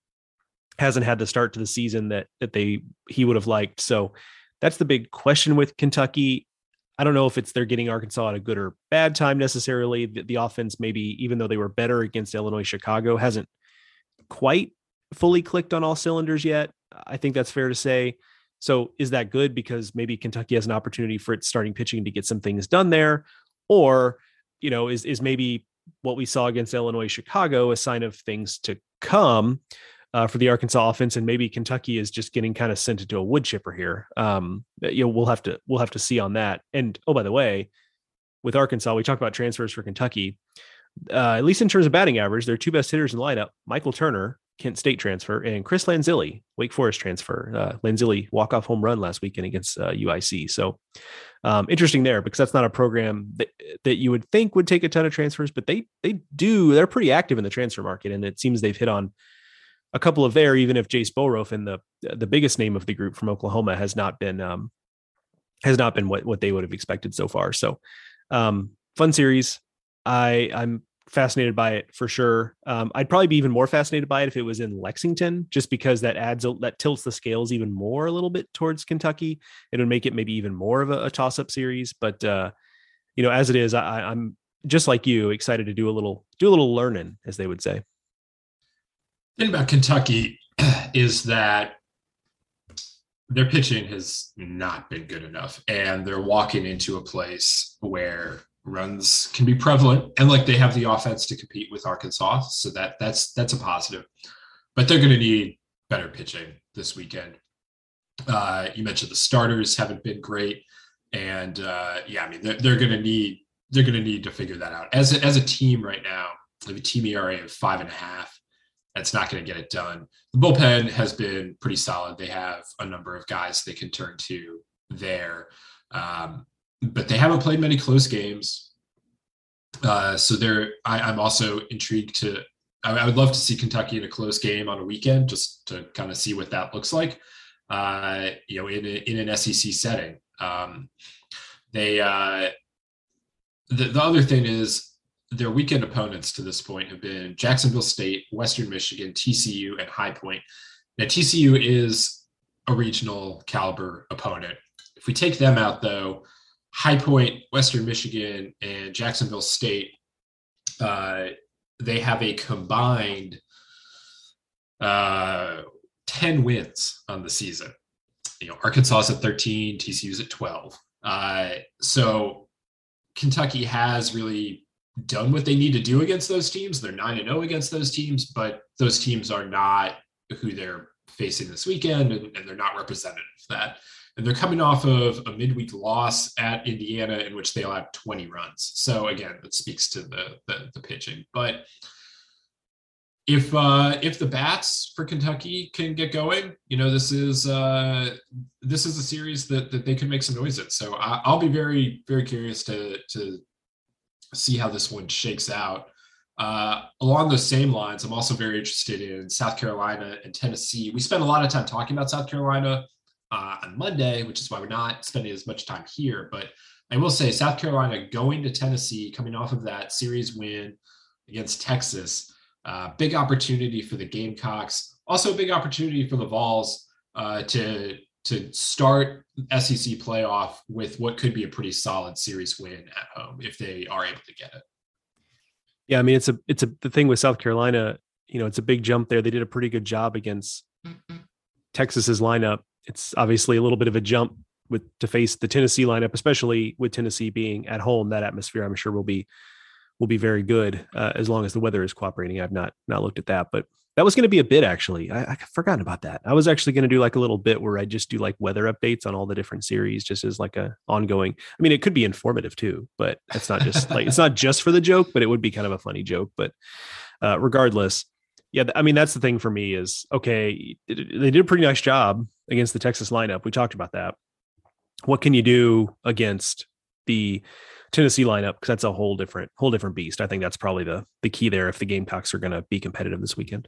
hasn't had the start to the season that that they he would have liked. So that's the big question with Kentucky. I don't know if it's they're getting Arkansas at a good or bad time necessarily. The, the offense, maybe even though they were better against Illinois, Chicago, hasn't quite fully clicked on all cylinders yet. I think that's fair to say. So is that good because maybe Kentucky has an opportunity for its starting pitching to get some things done there? Or, you know, is, is maybe what we saw against Illinois, Chicago, a sign of things to come uh, for the Arkansas offense, and maybe Kentucky is just getting kind of sent into a wood chipper here. Um, you know, we'll have to we'll have to see on that. And oh, by the way, with Arkansas, we talked about transfers for Kentucky. Uh, at least in terms of batting average, their two best hitters in the lineup, Michael Turner Kent State transfer, and Chris Lanzilli, Wake Forest transfer. Uh, Lanzilli walk-off home run last weekend against uh, U I C. So um, interesting there, because that's not a program that, that you would think would take a ton of transfers, but they they do. They're pretty active in the transfer market, and it seems they've hit on a couple of there, even if Jace Boroff, and the the biggest name of the group from Oklahoma, has not been um, has not been what, what they would have expected so far. So um, fun series. I I'm fascinated by it for sure. Um, I'd probably be even more fascinated by it if it was in Lexington, just because that adds a, that tilts the scales even more a little bit towards Kentucky. It would make it maybe even more of a, a toss-up series. But uh, you know, as it is, I, I'm just like you, excited to do a little do a little learning, as they would say. The thing about Kentucky is that their pitching has not been good enough, and they're walking into a place where runs can be prevalent, and like they have the offense to compete with Arkansas, so that that's that's a positive. But they're going to need better pitching this weekend. Uh, you mentioned the starters haven't been great, and uh, yeah, I mean they're, they're going to need they're going to need to figure that out. As a, as a team right now, they have a team E R A of five and a half. That's not going to get it done. The bullpen has been pretty solid. They have a number of guys they can turn to there. Um, but they haven't played many close games. Uh, so they're, I, I'm also intrigued to, I, I would love to see Kentucky in a close game on a weekend, just to kind of see what that looks like, uh, you know, in, a, in an S E C setting. Um, they, uh, the, the other thing is their weekend opponents to this point have been Jacksonville State, Western Michigan, T C U, and High Point. Now, T C U is a regional caliber opponent. If we take them out, though, High Point, Western Michigan, and Jacksonville State, uh, they have a combined uh, ten wins on the season. You know, Arkansas is at thirteen, T C U's at twelve. Uh, so Kentucky has really done what they need to do against those teams. They're nine and oh against those teams, but those teams are not who they're facing this weekend, and, and they're not representative of that. And they're coming off of a midweek loss at Indiana in which they allowed twenty runs. So again, that speaks to the the, the pitching. But if uh, if the bats for Kentucky can get going, you know, this is uh, this is a series that that they can make some noise in. So I, I'll be very very curious to to see how this one shakes out. Uh, along those same lines, I'm also very interested in South Carolina and Tennessee. We spent a lot of time talking about South Carolina uh, on Monday, which is why we're not spending as much time here. But I will say South Carolina going to Tennessee, coming off of that series win against Texas, uh, big opportunity for the Gamecocks. Also a big opportunity for the Vols uh, to, to start S E C playoff with what could be a pretty solid series win at home if they are able to get it. Yeah, I mean, it's a it's a the thing with South Carolina, you know, it's a big jump there. They did a pretty good job against mm-hmm. Texas's lineup. It's obviously a little bit of a jump with to face the Tennessee lineup, especially with Tennessee being at home. That atmosphere, I'm sure, will be will be very good uh, as long as the weather is cooperating. I've not not looked at that, but that was going to be a bit, actually. I, I forgot about that. I was actually going to do like a little bit where I just do like weather updates on all the different series, just as like a ongoing. I mean, it could be informative too, but it's not just like, it's not just for the joke, but it would be kind of a funny joke. But uh, regardless, yeah, I mean, that's the thing for me is, okay, they did a pretty nice job against the Texas lineup. We talked about that. What can you do against the Tennessee lineup? Because that's a whole different, whole different beast. I think that's probably the the key there if the Gamecocks are going to be competitive this weekend.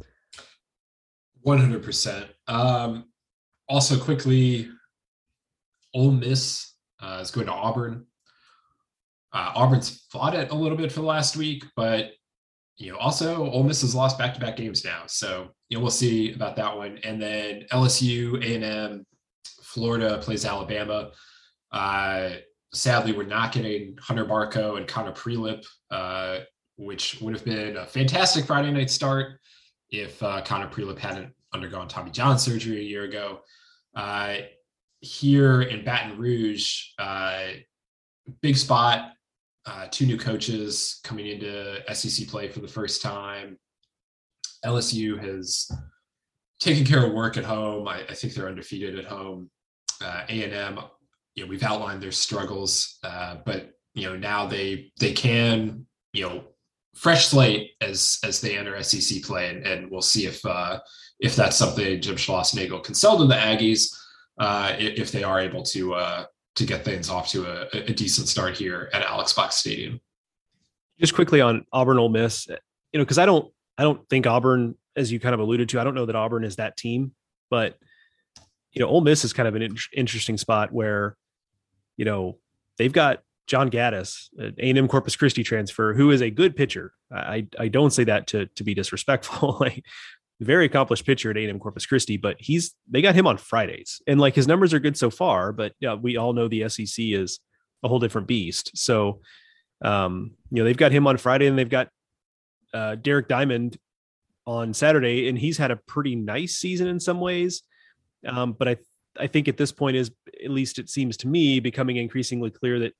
one hundred percent. Um, also, quickly, Ole Miss uh, is going to Auburn. Uh, Auburn's fought it a little bit for the last week, but you know, also Ole Miss has lost back-to-back games now, so you know we'll see about that one. And then L S U, A and M, Florida plays Alabama. Uh, sadly, we're not getting Hunter Barco and Connor Prelip, uh, which would have been a fantastic Friday night start if uh, Connor Prelip hadn't undergone Tommy John surgery a year ago. Uh, here in Baton Rouge, uh, big spot, uh, two new coaches coming into S E C play for the first time. L S U has taken care of work at home. I, I think they're undefeated at home. Uh, A and M, you know, we've outlined their struggles, uh, but you know now they they can you know fresh slate as as they enter S E C play, and, and we'll see if uh, if that's something Jim Schlossnagle can sell to the Aggies uh, if they are able to uh, to get things off to a, a decent start here at Alex Box Stadium. Just quickly on Auburn Ole Miss, you know, because I don't I don't think Auburn, as you kind of alluded to, I don't know that Auburn is that team, but you know, Ole Miss is kind of an in- interesting spot where, you know, they've got John Gaddis, an A and M Corpus Christi transfer, who is a good pitcher. I I don't say that to to be disrespectful, like very accomplished pitcher at A and M Corpus Christi, but he's they got him on Fridays, and like his numbers are good so far. But yeah, we all know the S E C is a whole different beast. So, um, you know, they've got him on Friday, and they've got uh, Derek Diamond on Saturday, and he's had a pretty nice season in some ways. Um, but I I think at this point is, at least it seems to me, becoming increasingly clear that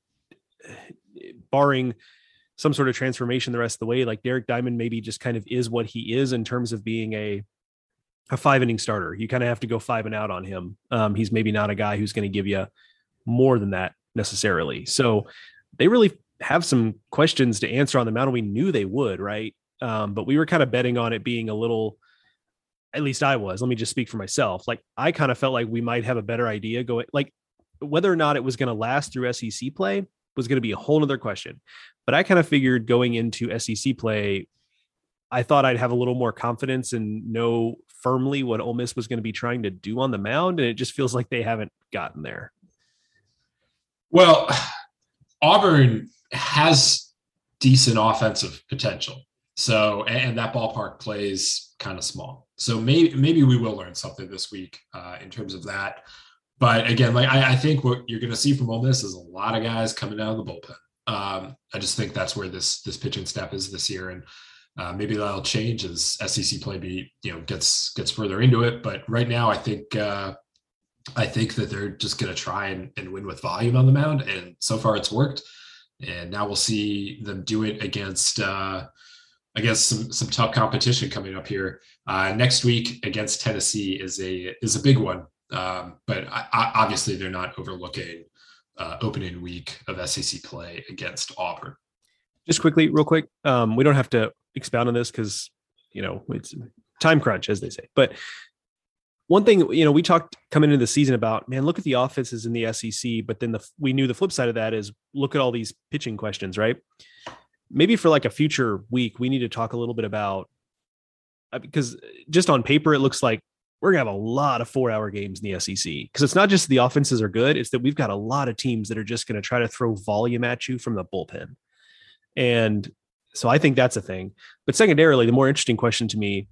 barring some sort of transformation the rest of the way, like Derek Diamond maybe just kind of is what he is in terms of being a a five inning starter. You kind of have to go five and out on him. Um, he's maybe not a guy who's going to give you more than that necessarily. So they really have some questions to answer on the mound. We knew they would, right? Um, but we were kind of betting on it being a little, at least I was, let me just speak for myself. Like I kind of felt like we might have a better idea going, like whether or not it was going to last through S E C play was going to be a whole nother question. But I kind of figured going into S E C play, I thought I'd have a little more confidence and know firmly what Ole Miss was going to be trying to do on the mound. And it just feels like they haven't gotten there. Well, Auburn has decent offensive potential. So, and that ballpark plays kind of small. So maybe, maybe we will learn something this week uh, in terms of that. But again, like I, I think what you're going to see from Ole Miss is a lot of guys coming out of the bullpen. Um, I just think that's where this this pitching staff is this year, and uh, maybe that'll change as S E C play be you know gets gets further into it. But right now, I think uh, I think that they're just going to try and, and win with volume on the mound, and so far it's worked. And now we'll see them do it against uh, against some some tough competition coming up here uh, next week against Tennessee is a is a big one. Um, but I, I, obviously they're not overlooking uh, opening week of S E C play against Auburn. Just quickly, real quick. Um, we don't have to expound on this because, you know, it's time crunch, as they say. But one thing, you know, we talked coming into the season about, man, look at the offenses in the S E C. But then the we knew the flip side of that is look at all these pitching questions, right? Maybe for like a future week, we need to talk a little bit about, because just on paper, it looks like we're going to have a lot of four hour games in the S E C, because it's not just the offenses are good. It's that we've got a lot of teams that are just going to try to throw volume at you from the bullpen. And so I think that's a thing. But secondarily, the more interesting question to me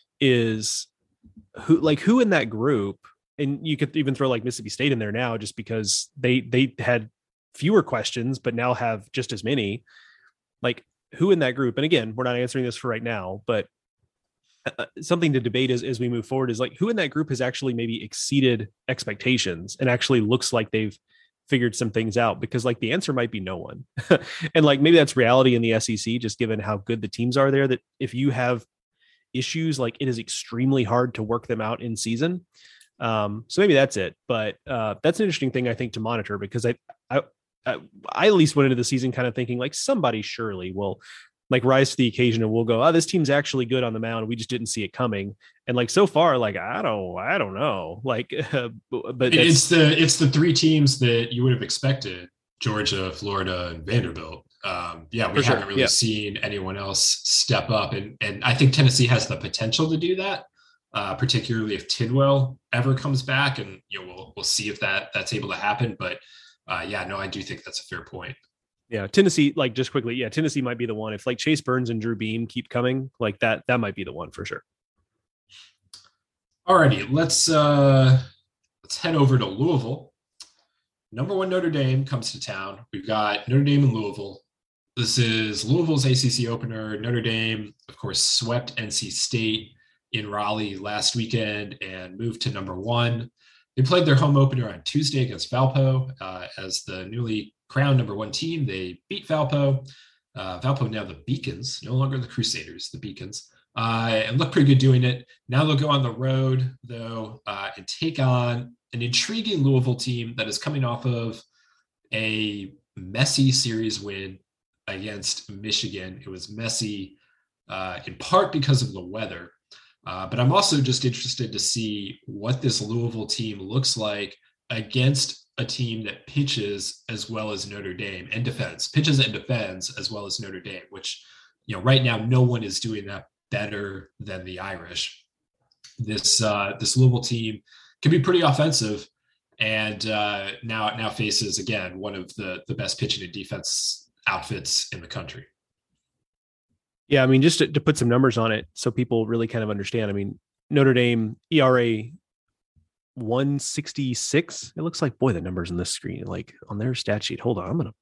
is who, like who in that group, and you could even throw like Mississippi State in there now, just because they, they had fewer questions, but now have just as many, like who in that group. And again, we're not answering this for right now, but Uh, something to debate as, as we move forward is like who in that group has actually maybe exceeded expectations and actually looks like they've figured some things out, because like the answer might be no one. And like maybe that's reality in the S E C, just given how good the teams are there, that if you have issues, like it is extremely hard to work them out in season. Um, so maybe that's it, but uh, that's an interesting thing I think to monitor, because I, I, I, I at least went into the season kind of thinking like somebody surely will like rise to the occasion and we'll go, oh, this team's actually good on the mound. We just didn't see it coming. And like, so far, like, I don't, I don't know. Like, uh, but it's the, it's the three teams that you would have expected: Georgia, Florida, and Vanderbilt. Um, yeah, we For haven't sure. really Yeah. seen anyone else step up. And, and I think Tennessee has the potential to do that, uh, particularly if Tidwell ever comes back, and, you know, we'll, we'll see if that that's able to happen. But uh, yeah, no, I do think that's a fair point. Yeah, Tennessee, like just quickly, yeah, Tennessee might be the one. If like Chase Burns and Drew Beam keep coming, like that, that might be the one for sure. All righty, let's uh, let's head over to Louisville. Number one Notre Dame comes to town. We've got Notre Dame and Louisville. This is Louisville's A C C opener. Notre Dame, of course, swept N C State in Raleigh last weekend and moved to number one. They played their home opener on Tuesday against Valpo uh, as the newly crowned number one team. They beat Valpo. Uh, Valpo now the Beacons, no longer the Crusaders, the Beacons, uh, and look pretty good doing it. Now they'll go on the road, though, uh, and take on an intriguing Louisville team that is coming off of a messy series win against Michigan. It was messy, uh, in part because of the weather. Uh, but I'm also just interested to see what this Louisville team looks like against a team that pitches as well as Notre Dame and defends, pitches and defends as well as Notre Dame, which, you know, right now, no one is doing that better than the Irish. This uh, this Louisville team can be pretty offensive, and uh, now now faces again one of the the best pitching and defense outfits in the country. Yeah, I mean, just to, to put some numbers on it so people really kind of understand. I mean, Notre Dame E R A one sixty-six. It looks like, boy, the numbers on this screen, like on their stat sheet. Hold on, I'm gonna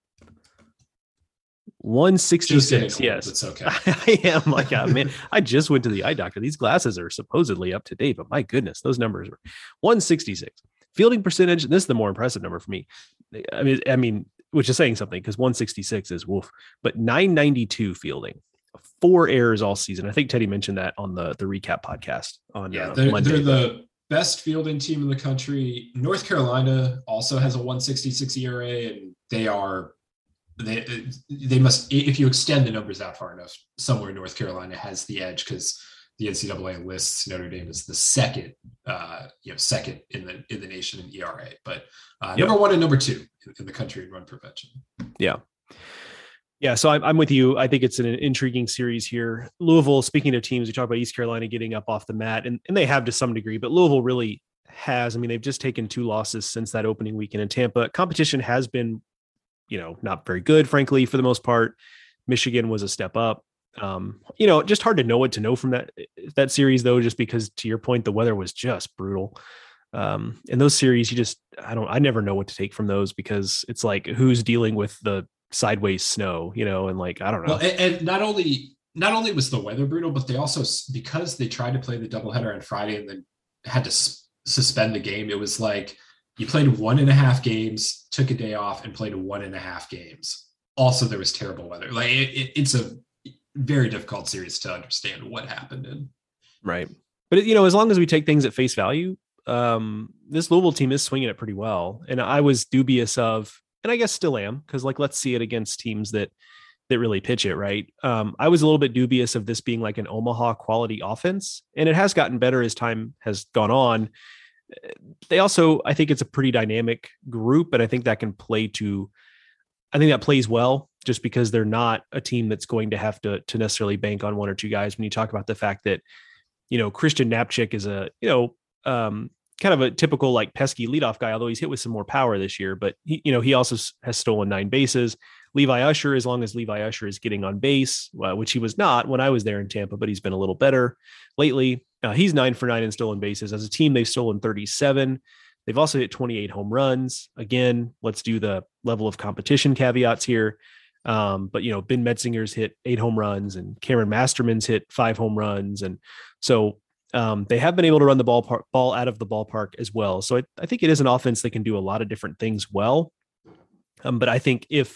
one sixty-six. Yes, it's okay. I am like, oh, man, I just went to the eye doctor. These glasses are supposedly up to date, but my goodness, those numbers are one sixty-six. Fielding percentage. This is the more impressive number for me. I mean, I mean, which is saying something because one sixty-six is woof, but nine ninety-two fielding. Four errors all season. I think Teddy mentioned that on the the recap podcast on yeah, uh, they're, Monday. They're the best fielding team in the country. North Carolina also has a one sixty-six E R A, and they are they they must, if you extend the numbers out far enough, somewhere North Carolina has the edge because the N C double A lists Notre Dame as the second, uh, you know, second in the in the nation in E R A, but uh, yep. number one and number two in, in the country in run prevention. Yeah. Yeah, so I'm, I'm with you. I think it's an intriguing series here. Louisville, speaking of teams, we talk about East Carolina getting up off the mat, and, and they have to some degree, but Louisville really has. I mean, they've just taken two losses since that opening weekend in Tampa. Competition has been, you know, not very good, frankly, for the most part. Michigan was a step up. Um, you know, just hard to know what to know from that that series, though, just because, to your point, the weather was just brutal. Um, and those series, you just, I don't, I never know what to take from those because it's like, who's dealing with the sideways snow, you know, and like, I don't know. Well, and, and not only, not only was the weather brutal, but they also, because they tried to play the doubleheader on Friday and then had to s- suspend the game. It was like you played one and a half games, took a day off and played one and a half games. Also, there was terrible weather. Like it, it, it's a very difficult series to understand what happened in. Right. But, you know, as long as we take things at face value, um, this Louisville team is swinging it pretty well. And I was dubious of, and I guess still am, because like, let's see it against teams that, that really pitch it. Right. Um, I was a little bit dubious of this being like an Omaha quality offense, and it has gotten better as time has gone on. They also, I think it's a pretty dynamic group, and I think that can play to, I think that plays well just because they're not a team that's going to have to, to necessarily bank on one or two guys. When you talk about the fact that, you know, Christian Knapczyk is a, you know, um, kind of a typical like pesky leadoff guy, although he's hit with some more power this year, but he, you know, he also has stolen nine bases. Levi Usher, as long as Levi Usher is getting on base, uh, which he was not when I was there in Tampa, but he's been a little better lately. Uh, he's nine for nine in stolen bases. As a team, they've stolen thirty-seven. They've also hit twenty-eight home runs. Again, let's do the level of competition caveats here. Um, but, you know, Ben Metzinger's hit eight home runs and Cameron Masterman's hit five home runs. And so um, they have been able to run the ball, par- ball out of the ballpark as well. So I, I think it is an offense that can do a lot of different things well. Um, but I think if,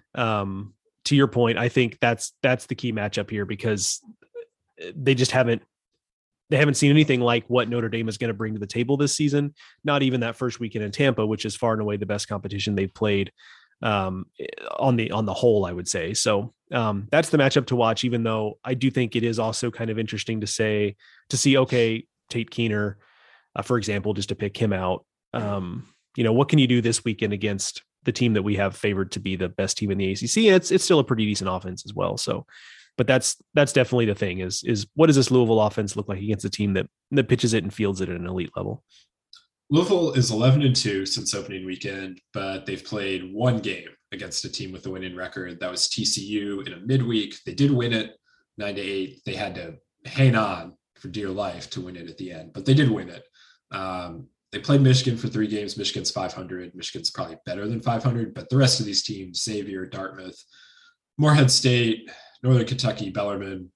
um, to your point, I think that's, that's the key matchup here because they just haven't, they haven't seen anything like what Notre Dame is going to bring to the table this season. Not even that first weekend in Tampa, which is far and away the best competition they've played um, on the, on the whole, I would say. So um, that's the matchup to watch, even though I do think it is also kind of interesting to say, to see, okay, Tate Keener, uh, for example, just to pick him out, um, you know, what can you do this weekend against the team that we have favored to be the best team in the A C C? And it's, it's still a pretty decent offense as well. So, but that's, that's definitely the thing is, is what does this Louisville offense look like against a team that, that pitches it and fields it at an elite level? Louisville is eleven and two since opening weekend, but they've played one game against a team with a winning record. That was T C U in a midweek. They did win it nine to eight. They had to hang on for dear life to win it at the end, but they did win it. Um, they played Michigan for three games. Michigan's five hundred. Michigan's probably better than five hundred, but the rest of these teams, Xavier, Dartmouth, Morehead State, Northern Kentucky, Bellarmine,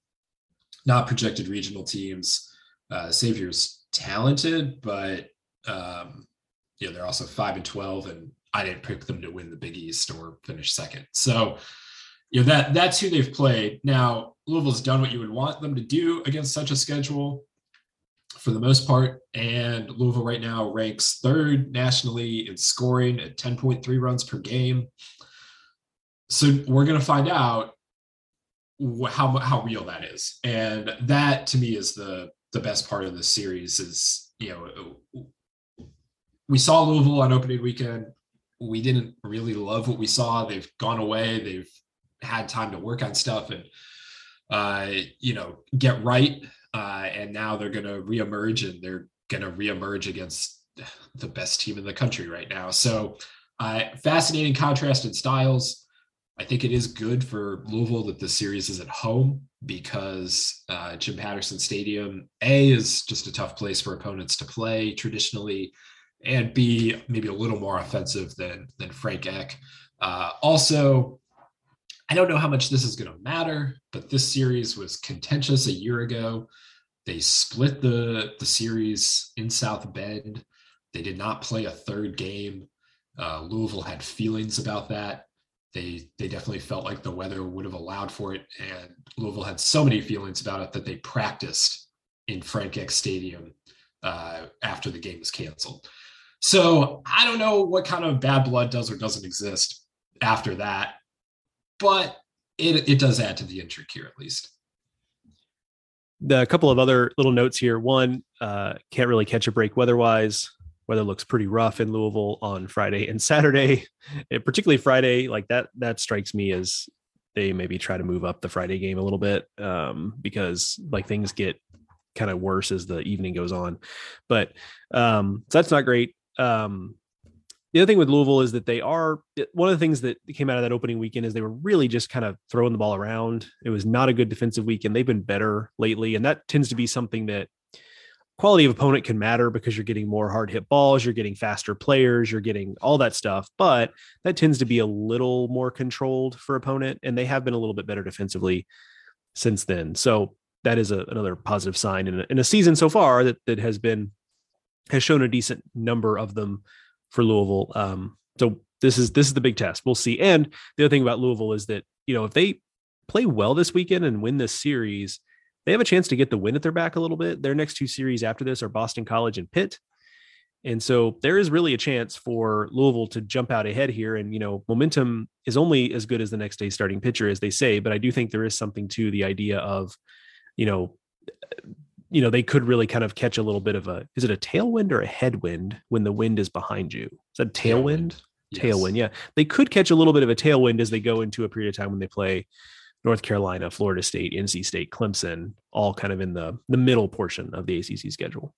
not projected regional teams. Uh, Xavier's talented, but um, you know, they're also five and twelve, and I didn't pick them to win the Big East or finish second. So, you know, that that's who they've played. Now, Louisville's done what you would want them to do against such a schedule for the most part. And Louisville right now ranks third nationally in scoring at ten point three runs per game. so we're going to find out wh- how how real that is, and that to me is the the best part of this series. Is, you know, we saw Louisville on opening weekend. We didn't really love what we saw. They've gone away. They've had time to work on stuff and uh, you know, get right. Uh, and now they're going to reemerge, and they're going to reemerge against the best team in the country right now. So uh, fascinating contrast in styles. I think it is good for Louisville that the series is at home, because uh, Jim Patterson Stadium, A, is just a tough place for opponents to play traditionally, and B, maybe a little more offensive than, than Frank Eck. Uh, also, I don't know how much this is going to matter, but this series was contentious a year ago. They split the, the series in South Bend. They did not play a third game. Uh, Louisville had feelings about that. They they definitely felt like the weather would have allowed for it, and Louisville had so many feelings about it that they practiced in Frank Eck Stadium uh, after the game was canceled. So I don't know what kind of bad blood does or doesn't exist after that, but it, it does add to the intrigue here, at least. The couple of other little notes here. One, uh, can't really catch a break weather-wise. Weather looks pretty rough in Louisville on Friday and Saturday, and particularly Friday. Like that, that strikes me as they maybe try to move up the Friday game a little bit, um, because like things get kind of worse as the evening goes on. But um, so that's not great. Um, the other thing with Louisville is that they are, one of the things that came out of that opening weekend is they were really just kind of throwing the ball around. It was not a good defensive weekend. They've been better lately, and that tends to be something that quality of opponent can matter, because you're getting more hard hit balls, you're getting faster players, you're getting all that stuff, but that tends to be a little more controlled for opponent, and they have been a little bit better defensively since then. So that is a, another positive sign in a, in a season so far that, that has been, has shown a decent number of them for Louisville. Um, so this is, this is the big test. We'll see. And the other thing about Louisville is that, you know, if they play well this weekend and win this series, they have a chance to get the win at their back a little bit. Their next two series after this are Boston College and Pitt. And so there is really a chance for Louisville to jump out ahead here. And, you know, momentum is only as good as the next day's starting pitcher, as they say, but I do think there is something to the idea of, you know, you know, they could really kind of catch a little bit of a, is it a tailwind or a headwind when the wind is behind you? Is that a tailwind? Tailwind. Yes. Tailwind. Yeah. They could catch a little bit of a tailwind as they go into a period of time when they play North Carolina, Florida State, N C State, Clemson, all kind of in the, the middle portion of the A C C schedule.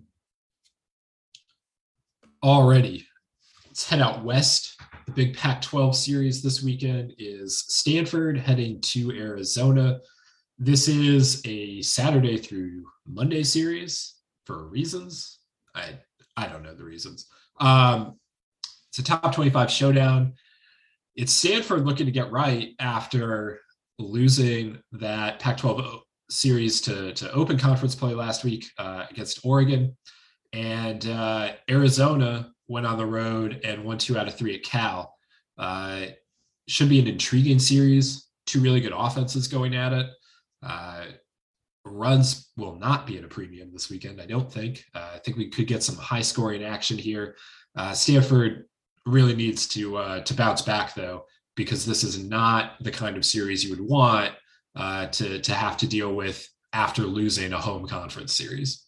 Alrighty, let's head out west. The big Pac twelve series this weekend is Stanford heading to Arizona. This is a Saturday through Monday series for reasons. I I don't know the reasons. Um, it's a top twenty-five showdown. It's Stanford looking to get right after losing that Pac twelve series to, to open conference play last week uh, against Oregon. And uh, Arizona went on the road and won two out of three at Cal. Uh, should be an intriguing series. Two really good offenses going at it. Uh, runs will not be at a premium this weekend, I don't think. Uh, I think we could get some high-scoring action here. Uh, Stanford really needs to uh, to bounce back, though, because this is not the kind of series you would want uh, to, to have to deal with after losing a home conference series.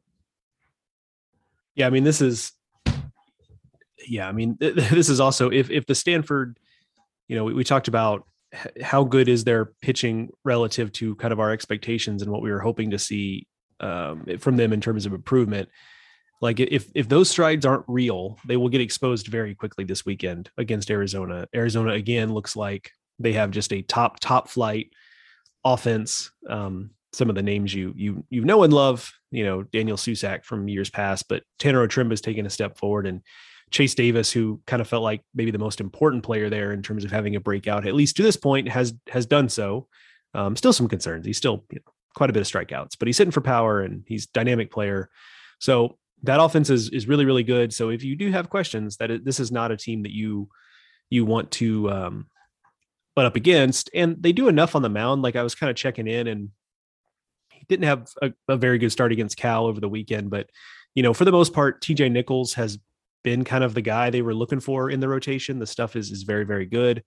Yeah, I mean, this is, yeah, I mean, this is also, if if the Stanford, you know, we, we talked about how good is their pitching relative to kind of our expectations and what we were hoping to see um, from them in terms of improvement. Like if if those strides aren't real, they will get exposed very quickly this weekend against Arizona. Arizona, again, looks like they have just a top, top flight offense. Um, some of the names you you you know and love, you know, Daniel Susac from years past, but Tanner Otrimba has taken a step forward, and Chase Davis, who kind of felt like maybe the most important player there in terms of having a breakout, at least to this point, has has done so. Um, still some concerns. He's still, you know, quite a bit of strikeouts, but he's hitting for power and he's a dynamic player. So that offense is is really, really good. So if you do have questions, that it, this is not a team that you you want to um, butt up against, and they do enough on the mound. Like I was kind of checking in, and he didn't have a, a very good start against Cal over the weekend, but you know, for the most part, T J Nichols has been kind of the guy they were looking for in the rotation. The stuff is is very, very good.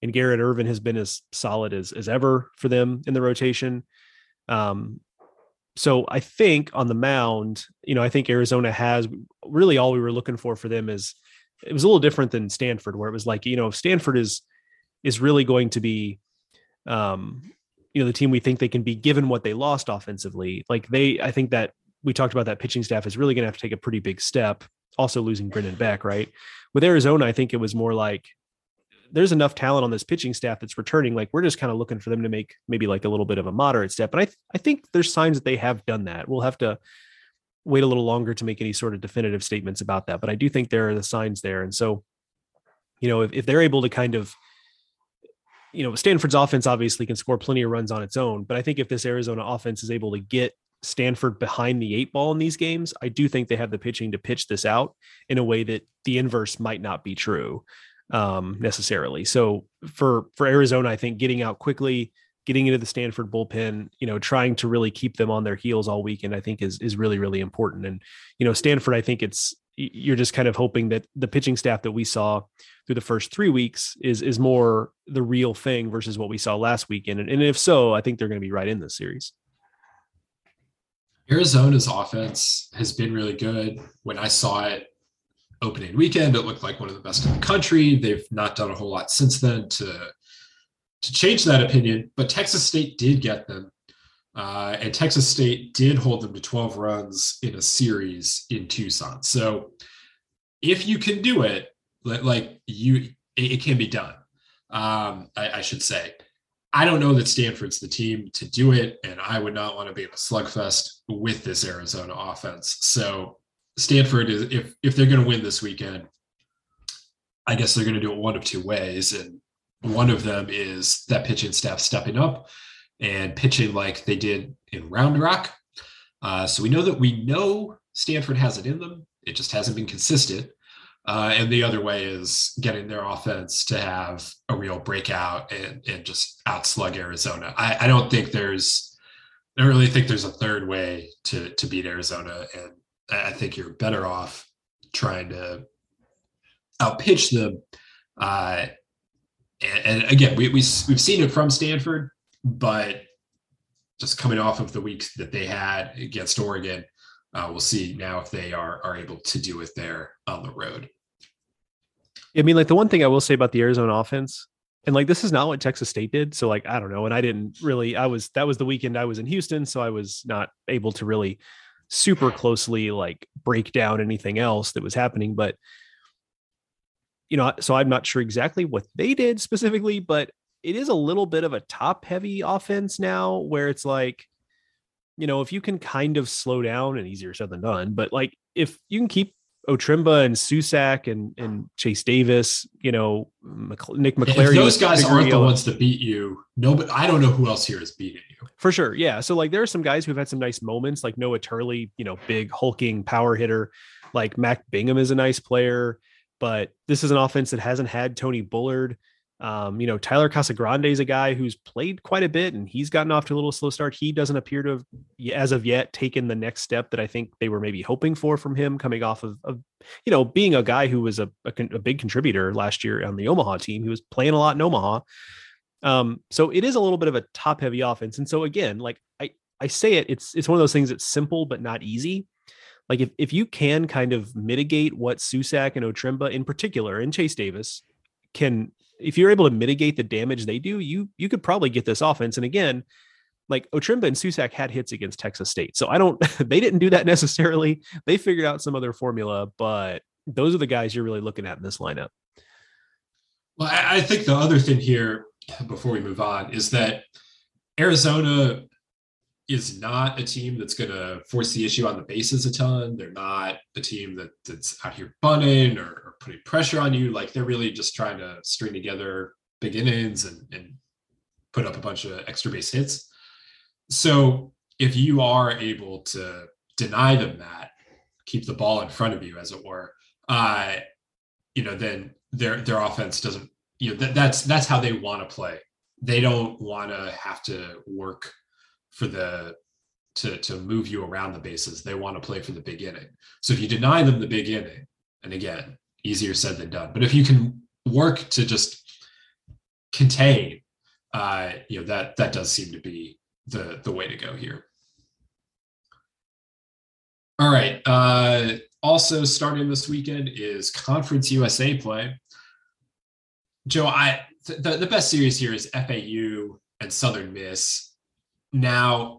and Garrett Irvin has been as solid as, as ever for them in the rotation. Um, so I think on the mound, you know, I think Arizona has really all we were looking for for them is it was a little different than Stanford, where it was like, you know, Stanford is, is really going to be, um, you know, the team we think they can be given what they lost offensively. Like they, I think that we talked about that pitching staff is really going to have to take a pretty big step, also losing Brendan Beck, right? With Arizona, I think it was more like, there's enough talent on this pitching staff that's returning. Like we're just kind of looking for them to make maybe like a little bit of a moderate step. And I, th- I think there's signs that they have done that. We'll have to wait a little longer to make any sort of definitive statements about that. But I do think there are the signs there. And so, you know, if, if they're able to kind of, you know, Stanford's offense obviously can score plenty of runs on its own, but I think if this Arizona offense is able to get Stanford behind the eight ball in these games, I do think they have the pitching to pitch this out in a way that the inverse might not be true. Um, necessarily. So for, for Arizona, I think getting out quickly, getting into the Stanford bullpen, you know, trying to really keep them on their heels all weekend, I think is, is really, really important. And, you know, Stanford, I think it's, you're just kind of hoping that the pitching staff that we saw through the first three weeks is, is more the real thing versus what we saw last weekend. And, and if so, I think they're going to be right in this series. Arizona's offense has been really good. When I saw it opening weekend, it looked like one of the best in the country. They've not done a whole lot since then to to change that opinion, but Texas State did get them, uh, and Texas State did hold them to twelve runs in a series in Tucson. So if you can do it, like you, it, it can be done. Um, I, I should say. I don't know that Stanford's the team to do it, and I would not want to be in a slugfest with this Arizona offense. So Stanford is, if if they're going to win this weekend, I guess they're going to do it one of two ways, and one of them is that pitching staff stepping up and pitching like they did in Round Rock. Uh, so we know that we know Stanford has it in them; it just hasn't been consistent. Uh, and the other way is getting their offense to have a real breakout and and just outslug Arizona. I, I don't think there's, I don't really think there's a third way to to beat Arizona, and I think you're better off trying to outpitch them. Uh, and, and again, we, we, we've seen it from Stanford, but just coming off of the weeks that they had against Oregon, uh, we'll see now if they are, are able to do it there on the road. I mean, like the one thing I will say about the Arizona offense, and like, this is not what Texas State did. So like, I don't know. And I didn't really, I was, that was the weekend I was in Houston. So I was not able to really super closely like break down anything else that was happening, but you know, so I'm not sure exactly what they did specifically, but it is a little bit of a top heavy offense now where it's like, you know, if you can kind of slow down, and easier said than done, but like if you can keep Otremba and Susac and, and Chase Davis, you know, Nick McClary. If those guys aren't the ones that beat you, no, but I don't know who else here is beating you. For sure. Yeah. So like there are some guys who've had some nice moments, like Noah Turley, you know, big hulking power hitter, like Mac Bingham is a nice player, but this is an offense that hasn't had Tony Bullard. Um, you know, Tyler Casagrande is a guy who's played quite a bit and he's gotten off to a little slow start. He doesn't appear to have, as of yet, taken the next step that I think they were maybe hoping for from him, coming off of, of you know, being a guy who was a, a, a big contributor last year on the Omaha team. He was playing a lot in Omaha. Um, so it is a little bit of a top heavy offense. And so again, like I, I say it, it's, it's one of those things that's simple, but not easy. Like if, if you can kind of mitigate what Susac and Otremba in particular, and Chase Davis can, if you're able to mitigate the damage they do, you, you could probably get this offense. And again, like Otremba and Susac had hits against Texas State. So I don't, they didn't do that necessarily. They figured out some other formula, but those are the guys you're really looking at in this lineup. Well, I think the other thing here before we move on is that Arizona is not a team that's going to force the issue on the bases a ton. They're not a team that, that's out here bunting or, or putting pressure on you. Like they're really just trying to string together big innings and, and put up a bunch of extra base hits. So if you are able to deny them that, keep the ball in front of you, as it were, uh, you know, then their their offense doesn't, you know, that, that's that's how they want to play. They don't want to have to work for the to to move you around the bases. They want to play for the big inning. So if you deny them the big inning, and again, easier said than done, but if you can work to just contain, uh, you know, that that does seem to be the the way to go here. All right. Uh, also starting this weekend is Conference U S A play. Joe, I the, the best series here is F A U and Southern Miss. Now,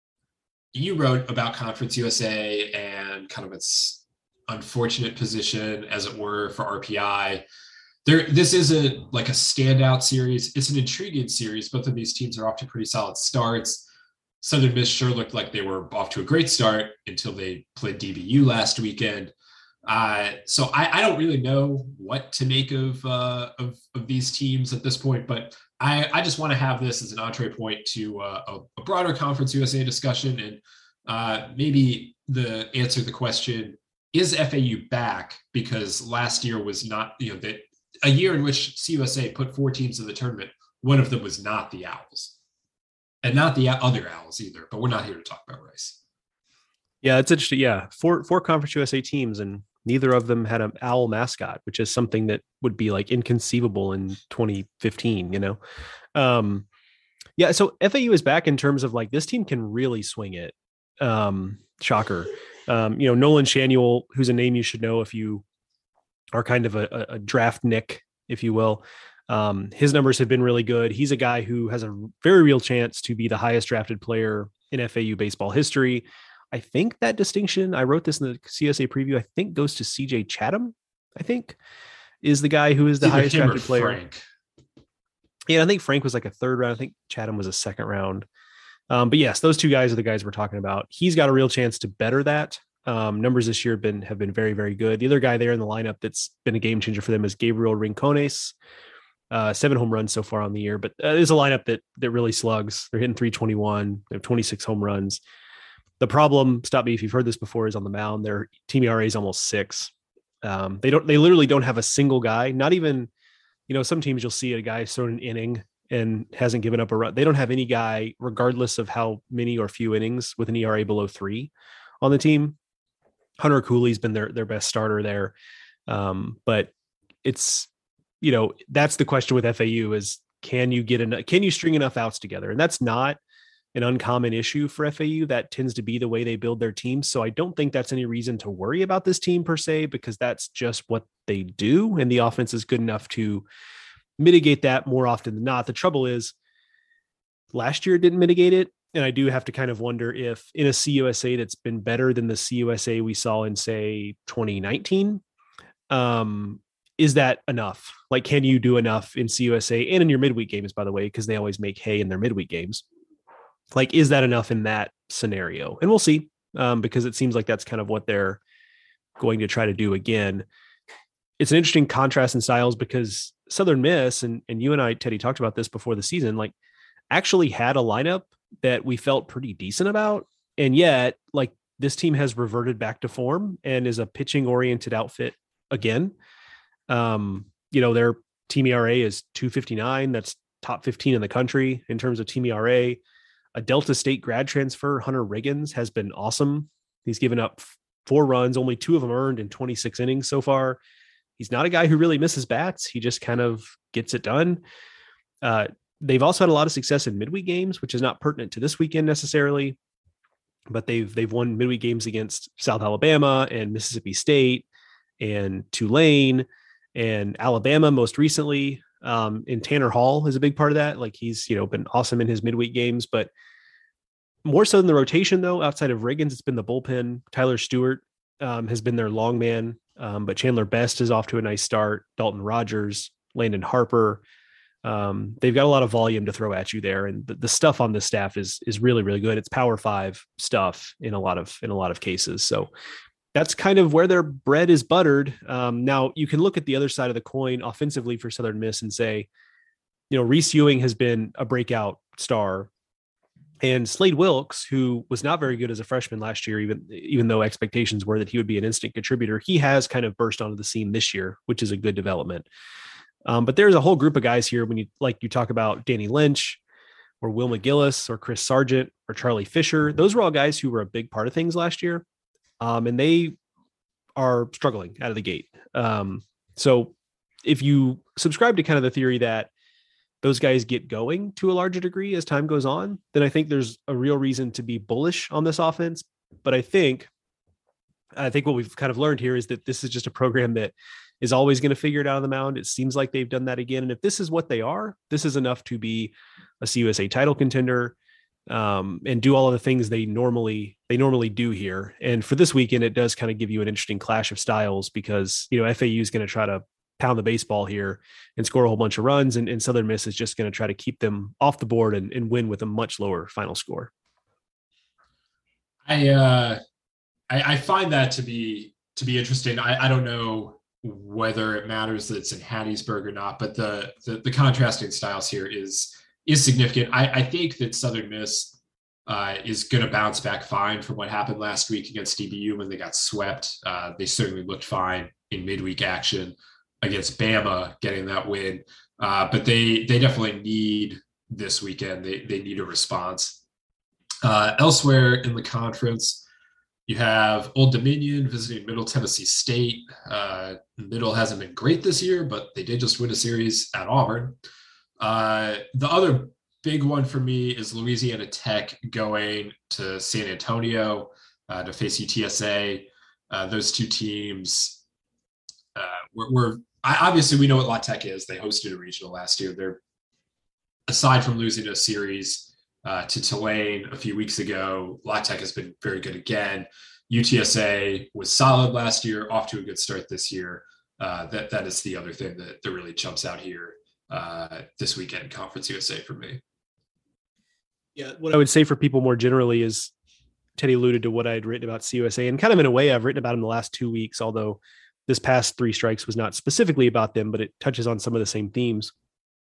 you wrote about Conference U S A and kind of its unfortunate position, as it were, for R P I. There, this isn't like a standout series. It's an intriguing series. Both of these teams are off to pretty solid starts. Southern Miss sure looked like they were off to a great start until they played D B U last weekend. Uh, so I, I don't really know what to make of, uh, of of these teams at this point, but I, I just want to have this as an entree point to uh, a, a broader Conference U S A discussion, and uh, maybe the answer to the question, is F A U back? Because last year was not, you know, that a year in which C U S A put four teams in the tournament. One of them was not the Owls. And not the other Owls either, but we're not here to talk about Rice. Yeah, it's interesting. Yeah, four four Conference U S A teams, and neither of them had an owl mascot, which is something that would be like inconceivable in twenty fifteen, you know? Um, yeah, so F A U is back in terms of like, this team can really swing it. Um, shocker. Um, you know, Nolan Shanuel, who's a name you should know if you are kind of a, a draft Nick, if you will. Um, his numbers have been really good. He's a guy who has a very real chance to be the highest drafted player in F A U baseball history. I think that distinction, I wrote this in the C S A preview, I think goes to C J Chatham, I think, is the guy who is the highest drafted player. Frank. Yeah, I think Frank was like a third round. I think Chatham was a second round. Um, but yes, those two guys are the guys we're talking about. He's got a real chance to better that. Um, numbers this year have been, have been very, very good. The other guy there in the lineup that's been a game changer for them is Gabriel Rincones. Uh, seven home runs so far on the year, but uh, it's a lineup that that really slugs. They're hitting three twenty-one. They have twenty-six home runs. The problem, stop me if you've heard this before, is on the mound. Their team E R A is almost six. Um, they don't. They literally don't have a single guy. Not even, you know, some teams you'll see a guy thrown an inning and hasn't given up a run. They don't have any guy, regardless of how many or few innings, with an E R A below three on the team. Hunter Cooley's been their their best starter there, um, but it's. You know, that's the question with F A U is, can you get enough, can you string enough outs together? And that's not an uncommon issue for F A U. That tends to be the way they build their teams. So I don't think that's any reason to worry about this team per se, because that's just what they do. And the offense is good enough to mitigate that more often than not. The trouble is last year it didn't mitigate it. And I do have to kind of wonder if in a C U S A that's been better than the C U S A we saw in, say, twenty nineteen, um, is that enough? Like, can you do enough in C U S A and in your midweek games, by the way, because they always make hay in their midweek games? Like, is that enough in that scenario? And we'll see, um, because it seems like that's kind of what they're going to try to do again. It's an interesting contrast in styles because Southern Miss, and, and you and I, Teddy, talked about this before the season, like actually had a lineup that we felt pretty decent about. And yet, like, this team has reverted back to form and is a pitching oriented outfit again. Um, you know, their team E R A is two fifty-nine. That's top fifteen in the country in terms of team E R A. A Delta State grad transfer, Hunter Riggins, has been awesome. He's given up four runs, only two of them earned in twenty-six innings so far. He's not a guy who really misses bats. He just kind of gets it done. Uh, they've also had a lot of success in midweek games, which is not pertinent to this weekend necessarily, but they've, they've won midweek games against South Alabama and Mississippi State and Tulane and Alabama most recently. Um, and Tanner Hall is a big part of that. Like, he's, you know, been awesome in his midweek games, but more so than the rotation though, outside of Riggins, it's been the bullpen. Tyler Stewart um, has been their long man. Um, but Chandler Best is off to a nice start. Dalton Rogers, Landon Harper. Um, they've got a lot of volume to throw at you there. And the, the stuff on this staff is, is really, really good. It's power five stuff in a lot of, in a lot of cases. So that's kind of where their bread is buttered. Um, now you can look at the other side of the coin offensively for Southern Miss and say, you know, Reese Ewing has been a breakout star, and Slade Wilkes, who was not very good as a freshman last year, even, even though expectations were that he would be an instant contributor, he has kind of burst onto the scene this year, which is a good development. Um, but there's a whole group of guys here when you, like you talk about Danny Lynch or Will McGillis or Chris Sargent or Charlie Fisher. Those were all guys who were a big part of things last year. Um, and they are struggling out of the gate. Um, so if you subscribe to kind of the theory that those guys get going to a larger degree as time goes on, then I think there's a real reason to be bullish on this offense. But I think, I think what we've kind of learned here is that this is just a program that is always going to figure it out on the mound. It seems like they've done that again. And if this is what they are, this is enough to be a C U S A title contender, um, and do all of the things they normally, they normally do here. And for this weekend, it does kind of give you an interesting clash of styles because, you know, F A U is going to try to pound the baseball here and score a whole bunch of runs. And, and Southern Miss is just going to try to keep them off the board and, and win with a much lower final score. I, uh, I, I find that to be, to be interesting. I, I don't know whether it matters that it's in Hattiesburg or not, but the, the, the contrasting styles here is, is significant. I, I think that Southern Miss uh, is going to bounce back fine from what happened last week against D B U when they got swept. Uh, they certainly looked fine in midweek action against Bama, getting that win. Uh, but they they definitely need this weekend. They they need a response. Uh, elsewhere in the conference, you have Old Dominion visiting Middle Tennessee State. Uh, Middle hasn't been great this year, but they did just win a series at Auburn. Uh, the other big one for me is Louisiana Tech going to San Antonio uh, to face U T S A. Uh, those two teams uh, were, were I, obviously we know what La Tech is. They hosted a regional last year. They're, aside from losing a series uh, to Tulane a few weeks ago, La Tech has been very good again. U T S A was solid last year, off to a good start this year. Uh, that that is the other thing that, that really jumps out here uh, this weekend, Conference U S A for me. Yeah, what I would say for people more generally is Teddy alluded to what I had written about C U S A, and kind of in a way I've written about in the last two weeks, although this past three strikes was not specifically about them, but it touches on some of the same themes,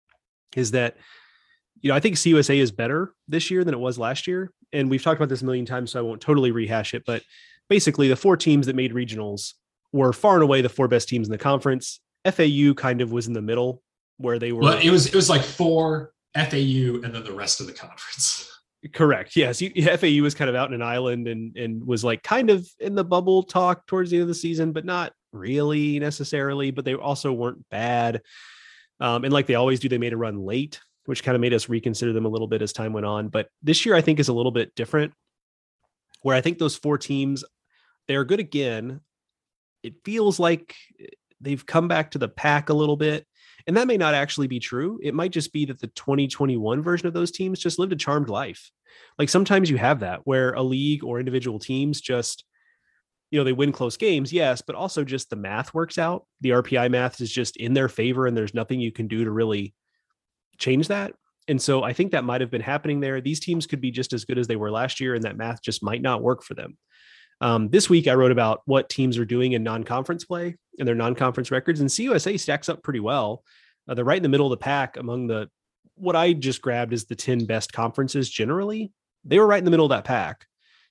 is that, you know, I think C U S A is better this year than it was last year. And we've talked about this a million times, so I won't totally rehash it, but basically the four teams that made regionals were far and away the four best teams in the conference. F A U kind of was in the middle where they were. Well, it was, it was like four, F A U, and then the rest of the conference. Correct. Yes. F A U was kind of out in an island and, and was like kind of in the bubble talk towards the end of the season, but not really necessarily, but they also weren't bad. Um, and like they always do, they made a run late, which kind of made us reconsider them a little bit as time went on. But this year I think is a little bit different, where I think those four teams, they're good again. It feels like they've come back to the pack a little bit. And that may not actually be true. It might just be that the twenty twenty-one version of those teams just lived a charmed life. Like sometimes you have that where a league or individual teams just, you know, they win close games. Yes. But also just the math works out. The R P I math is just in their favor and there's nothing you can do to really change that. And so I think that might've been happening there. These teams could be just as good as they were last year, and that math just might not work for them. Um, this week I wrote about what teams are doing in non-conference play and their non-conference records, and C U S A stacks up pretty well. Uh, they're right in the middle of the pack among the, what I just grabbed is the ten best conferences generally. They were right in the middle of that pack.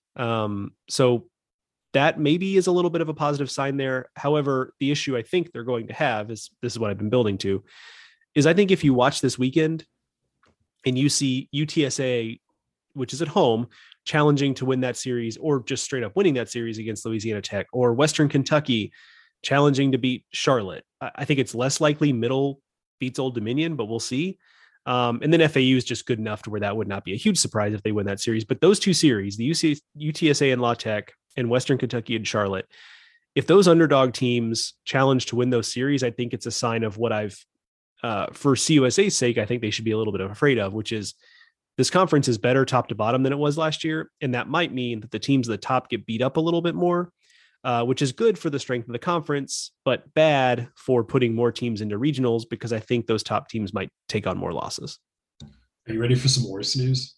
Um, so that maybe is a little bit of a positive sign there. However, the issue I think they're going to have is, this is what I've been building to, is I think if you watch this weekend and you see U T S A, which is at home, challenging to win that series, or just straight up winning that series against Louisiana Tech, or Western Kentucky challenging to beat Charlotte, I think it's less likely Middle beats Old Dominion, but we'll see. Um, and then F A U is just good enough to where that would not be a huge surprise if they win that series. But those two series, the U C, U T S A and La Tech, and Western Kentucky and Charlotte, if those underdog teams challenge to win those series, I think it's a sign of what I've, uh, for C U S A's sake, I think they should be a little bit afraid of, which is this conference is better top to bottom than it was last year. And that might mean that the teams at the top get beat up a little bit more, uh, which is good for the strength of the conference, but bad for putting more teams into regionals, because I think those top teams might take on more losses. Are you ready for some worse news?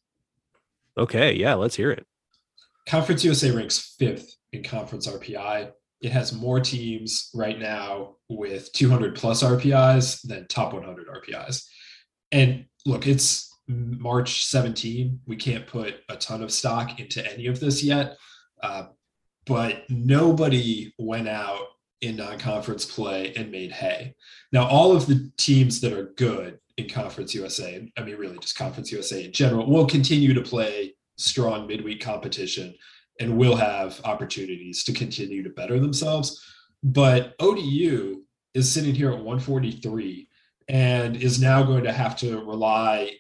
Okay. Yeah, let's hear it. Conference U S A ranks fifth in conference R P I. It has more teams right now with two hundred plus R P Is than top one hundred R P Is. And look, it's March seventeenth. We can't put a ton of stock into any of this yet, uh, but nobody went out in non-conference play and made hay. Now, all of the teams that are good in Conference U S A, I mean, really just Conference U S A in general, will continue to play strong midweek competition and will have opportunities to continue to better themselves. But O D U is sitting here at one forty-three and is now going to have to rely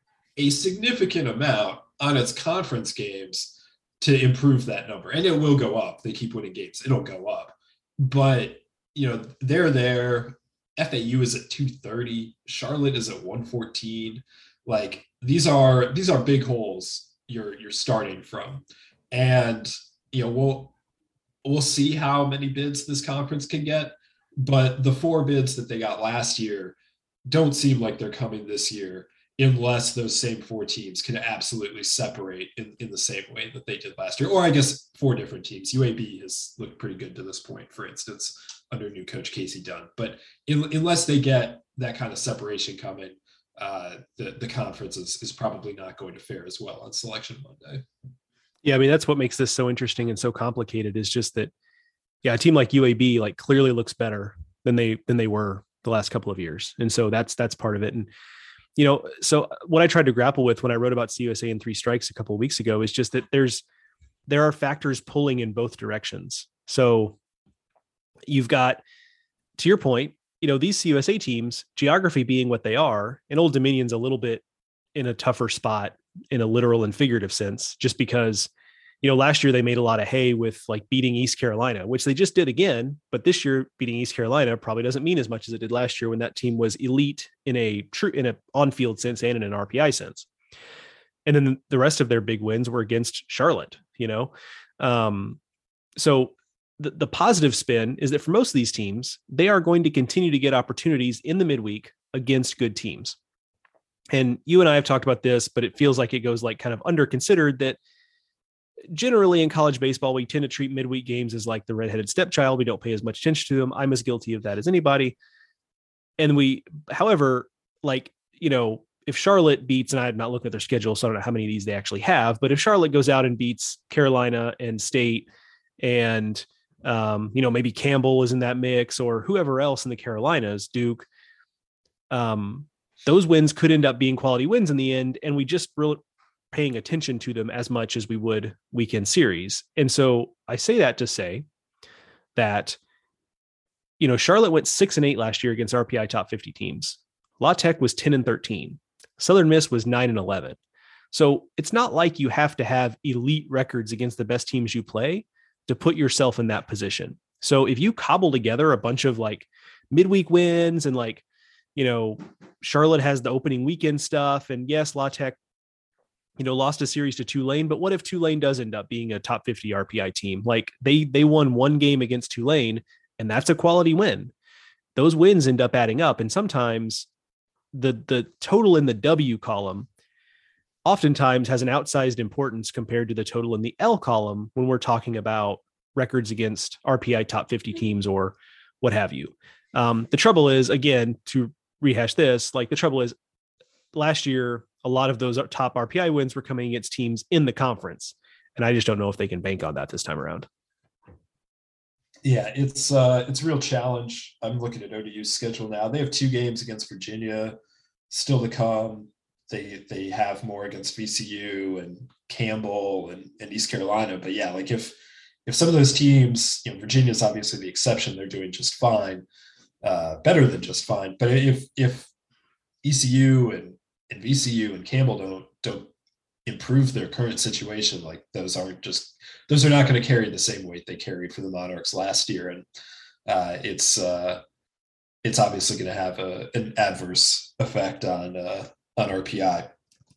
a significant amount on its conference games to improve that number. And it will go up. They keep winning games. It'll go up. But, you know, they're there. F A U is at two thirty. Charlotte is at one fourteen. Like, these are these are big holes you're you're starting from. And, you know, we'll we'll see how many bids this conference can get. But the four bids that they got last year don't seem like they're coming this year, unless those same four teams can absolutely separate in, in the same way that they did last year. Or I guess four different teams. U A B has looked pretty good to this point, for instance, under new coach Casey Dunn. But in, unless they get that kind of separation coming, uh, the, the conference is, is probably not going to fare as well on Selection Monday. Yeah, I mean, that's what makes this so interesting and so complicated, is just that, yeah, a team like U A B like clearly looks better than they than they were the last couple of years. And so that's that's part of it. And you know, so what I tried to grapple with when I wrote about C U S A and three strikes a couple of weeks ago is just that there's, there are factors pulling in both directions. So you've got, to your point, you know, these C U S A teams, geography being what they are, and Old Dominion's a little bit in a tougher spot in a literal and figurative sense, just because, you know, last year they made a lot of hay with like beating East Carolina, which they just did again. But this year, beating East Carolina probably doesn't mean as much as it did last year when that team was elite in a true, in an on-field sense and in an R P I sense. And then the rest of their big wins were against Charlotte, you know? Um, so the, the positive spin is that for most of these teams, they are going to continue to get opportunities in the midweek against good teams. And you and I have talked about this, but it feels like it goes like kind of under considered that generally in college baseball, we tend to treat midweek games as like the redheaded stepchild. We don't pay as much attention to them. I'm as guilty of that as anybody. And we, however, like, you know, if Charlotte beats, and I'm not looking at their schedule, so I don't know how many of these they actually have, but if Charlotte goes out and beats Carolina and State and, um, you know, maybe Campbell is in that mix or whoever else in the Carolinas, Duke, um, those wins could end up being quality wins in the end. And we just really paying attention to them as much as we would weekend series. And so I say that to say that, you know, Charlotte went six and eight last year against R P I top fifty teams. La Tech was ten and thirteen. Southern Miss was nine and eleven. So it's not like you have to have elite records against the best teams you play to put yourself in that position. So if you cobble together a bunch of like midweek wins and like, you know, Charlotte has the opening weekend stuff, and yes, La Tech, you know, lost a series to Tulane, but what if Tulane does end up being a top fifty R P I team? Like they, they won one game against Tulane, and that's a quality win. Those wins end up adding up. And sometimes the, the total in the W column oftentimes has an outsized importance compared to the total in the L column when we're talking about records against R P I top fifty teams or what have you. Um, the trouble is, again, to rehash this, like the trouble is last year, a lot of those top R P I wins were coming against teams in the conference. And I just don't know if they can bank on that this time around. Yeah, it's uh, it's a real challenge. I'm looking at O D U's schedule now. They have two games against Virginia still to come. They they have more against V C U and Campbell and, and East Carolina. But yeah, like if if some of those teams, you know, Virginia's obviously the exception. They're doing just fine, uh, better than just fine. But if if E C U and, and V C U and Campbell don't don't improve their current situation, like those aren't just those are not going to carry the same weight they carried for the Monarchs last year. And uh, it's uh, it's obviously going to have a, an adverse effect on uh, on R P I.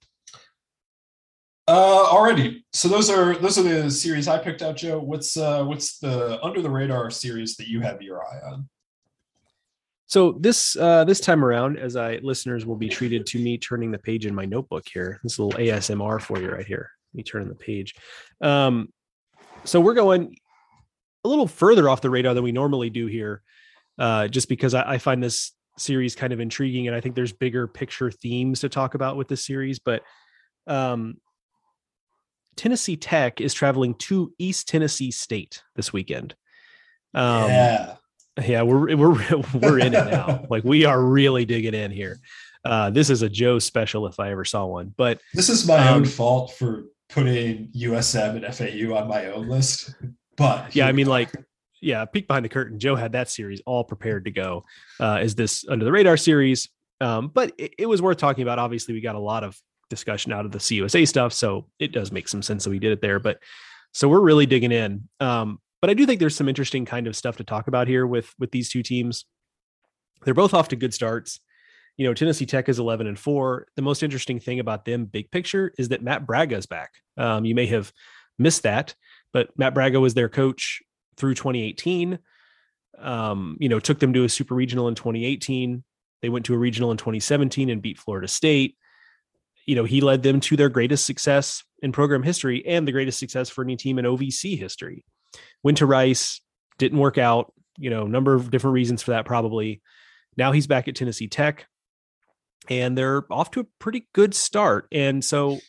Uh, alrighty, so those are those are the series I picked out, Joe. What's uh, what's the under the radar series that you have your eye on? So this uh, this time around, as I listeners will be treated to me turning the page in my notebook here. This little A S M R for you right here. Let me turn the page. Um, so we're going a little further off the radar than we normally do here, uh, just because I, I find this series kind of intriguing, and I think there's bigger picture themes to talk about with this series. But um, Tennessee Tech is traveling to East Tennessee State this weekend. Um, yeah. Yeah, we're we're we're in it now. Like we are really digging in here. Uh, this is a Joe special if I ever saw one. But this is my um, own fault for putting U S M and F A U on my own list. But yeah, I mean, like, yeah, peek behind the curtain. Joe had that series all prepared to go. Uh, is this under the radar series? Um, but it, it was worth talking about. Obviously, we got a lot of discussion out of the C U S A stuff, so it does make some sense that we did it there. But so we're really digging in. Um, but I do think there's some interesting kind of stuff to talk about here with with these two teams. They're both off to good starts. You know, Tennessee Tech is eleven and four. The most interesting thing about them, big picture, is that Matt Braga is back. Um, you may have missed that, but Matt Braga was their coach through twenty eighteen. Um, you know, took them to a super regional in twenty eighteen. They went to a regional in twenty seventeen and beat Florida State. You know, he led them to their greatest success in program history and the greatest success for any team in O V C history. Went to Rice, didn't work out, you know, number of different reasons for that probably. Now he's back at Tennessee Tech and they're off to a pretty good start. And so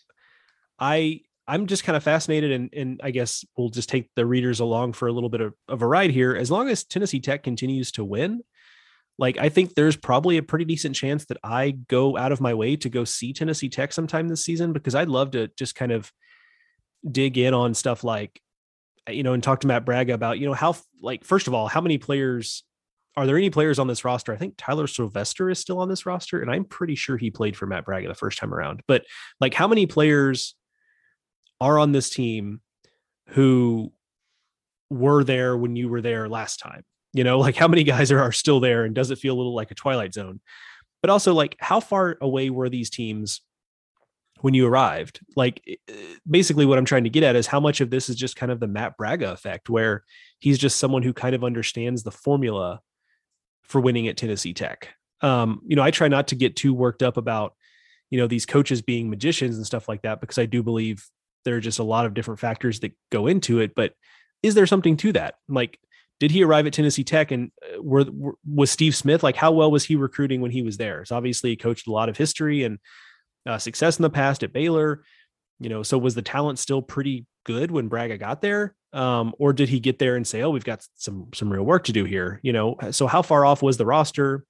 I, I'm just kind of fascinated, and, and I guess we'll just take the readers along for a little bit of, of a ride here. As long as Tennessee Tech continues to win, like, I think there's probably a pretty decent chance that I go out of my way to go see Tennessee Tech sometime this season, because I'd love to just kind of dig in on stuff like, you know, and talk to Matt Braga about, you know, how, like, first of all, how many players, are there any players on this roster? I think Tyler Sylvester is still on this roster, and I'm pretty sure he played for Matt Braga the first time around. But like, how many players are on this team who were there when you were there last time? You know, like, how many guys are, are still there, and does it feel a little like a Twilight Zone? But also, like, how far away were these teams when you arrived? Like, basically what I'm trying to get at is how much of this is just kind of the Matt Braga effect, where he's just someone who kind of understands the formula for winning at Tennessee Tech. Um, you know, I try not to get too worked up about, you know, these coaches being magicians and stuff like that, because I do believe there are just a lot of different factors that go into it. But is there something to that? Like, did he arrive at Tennessee Tech, and were, were was Steve Smith, like, how well was he recruiting when he was there? So obviously he coached a lot of history and uh, success in the past at Baylor, you know, so was the talent still pretty good when Braga got there? Um, or did he get there and say, oh, we've got some, some real work to do here, you know? So how far off was the roster?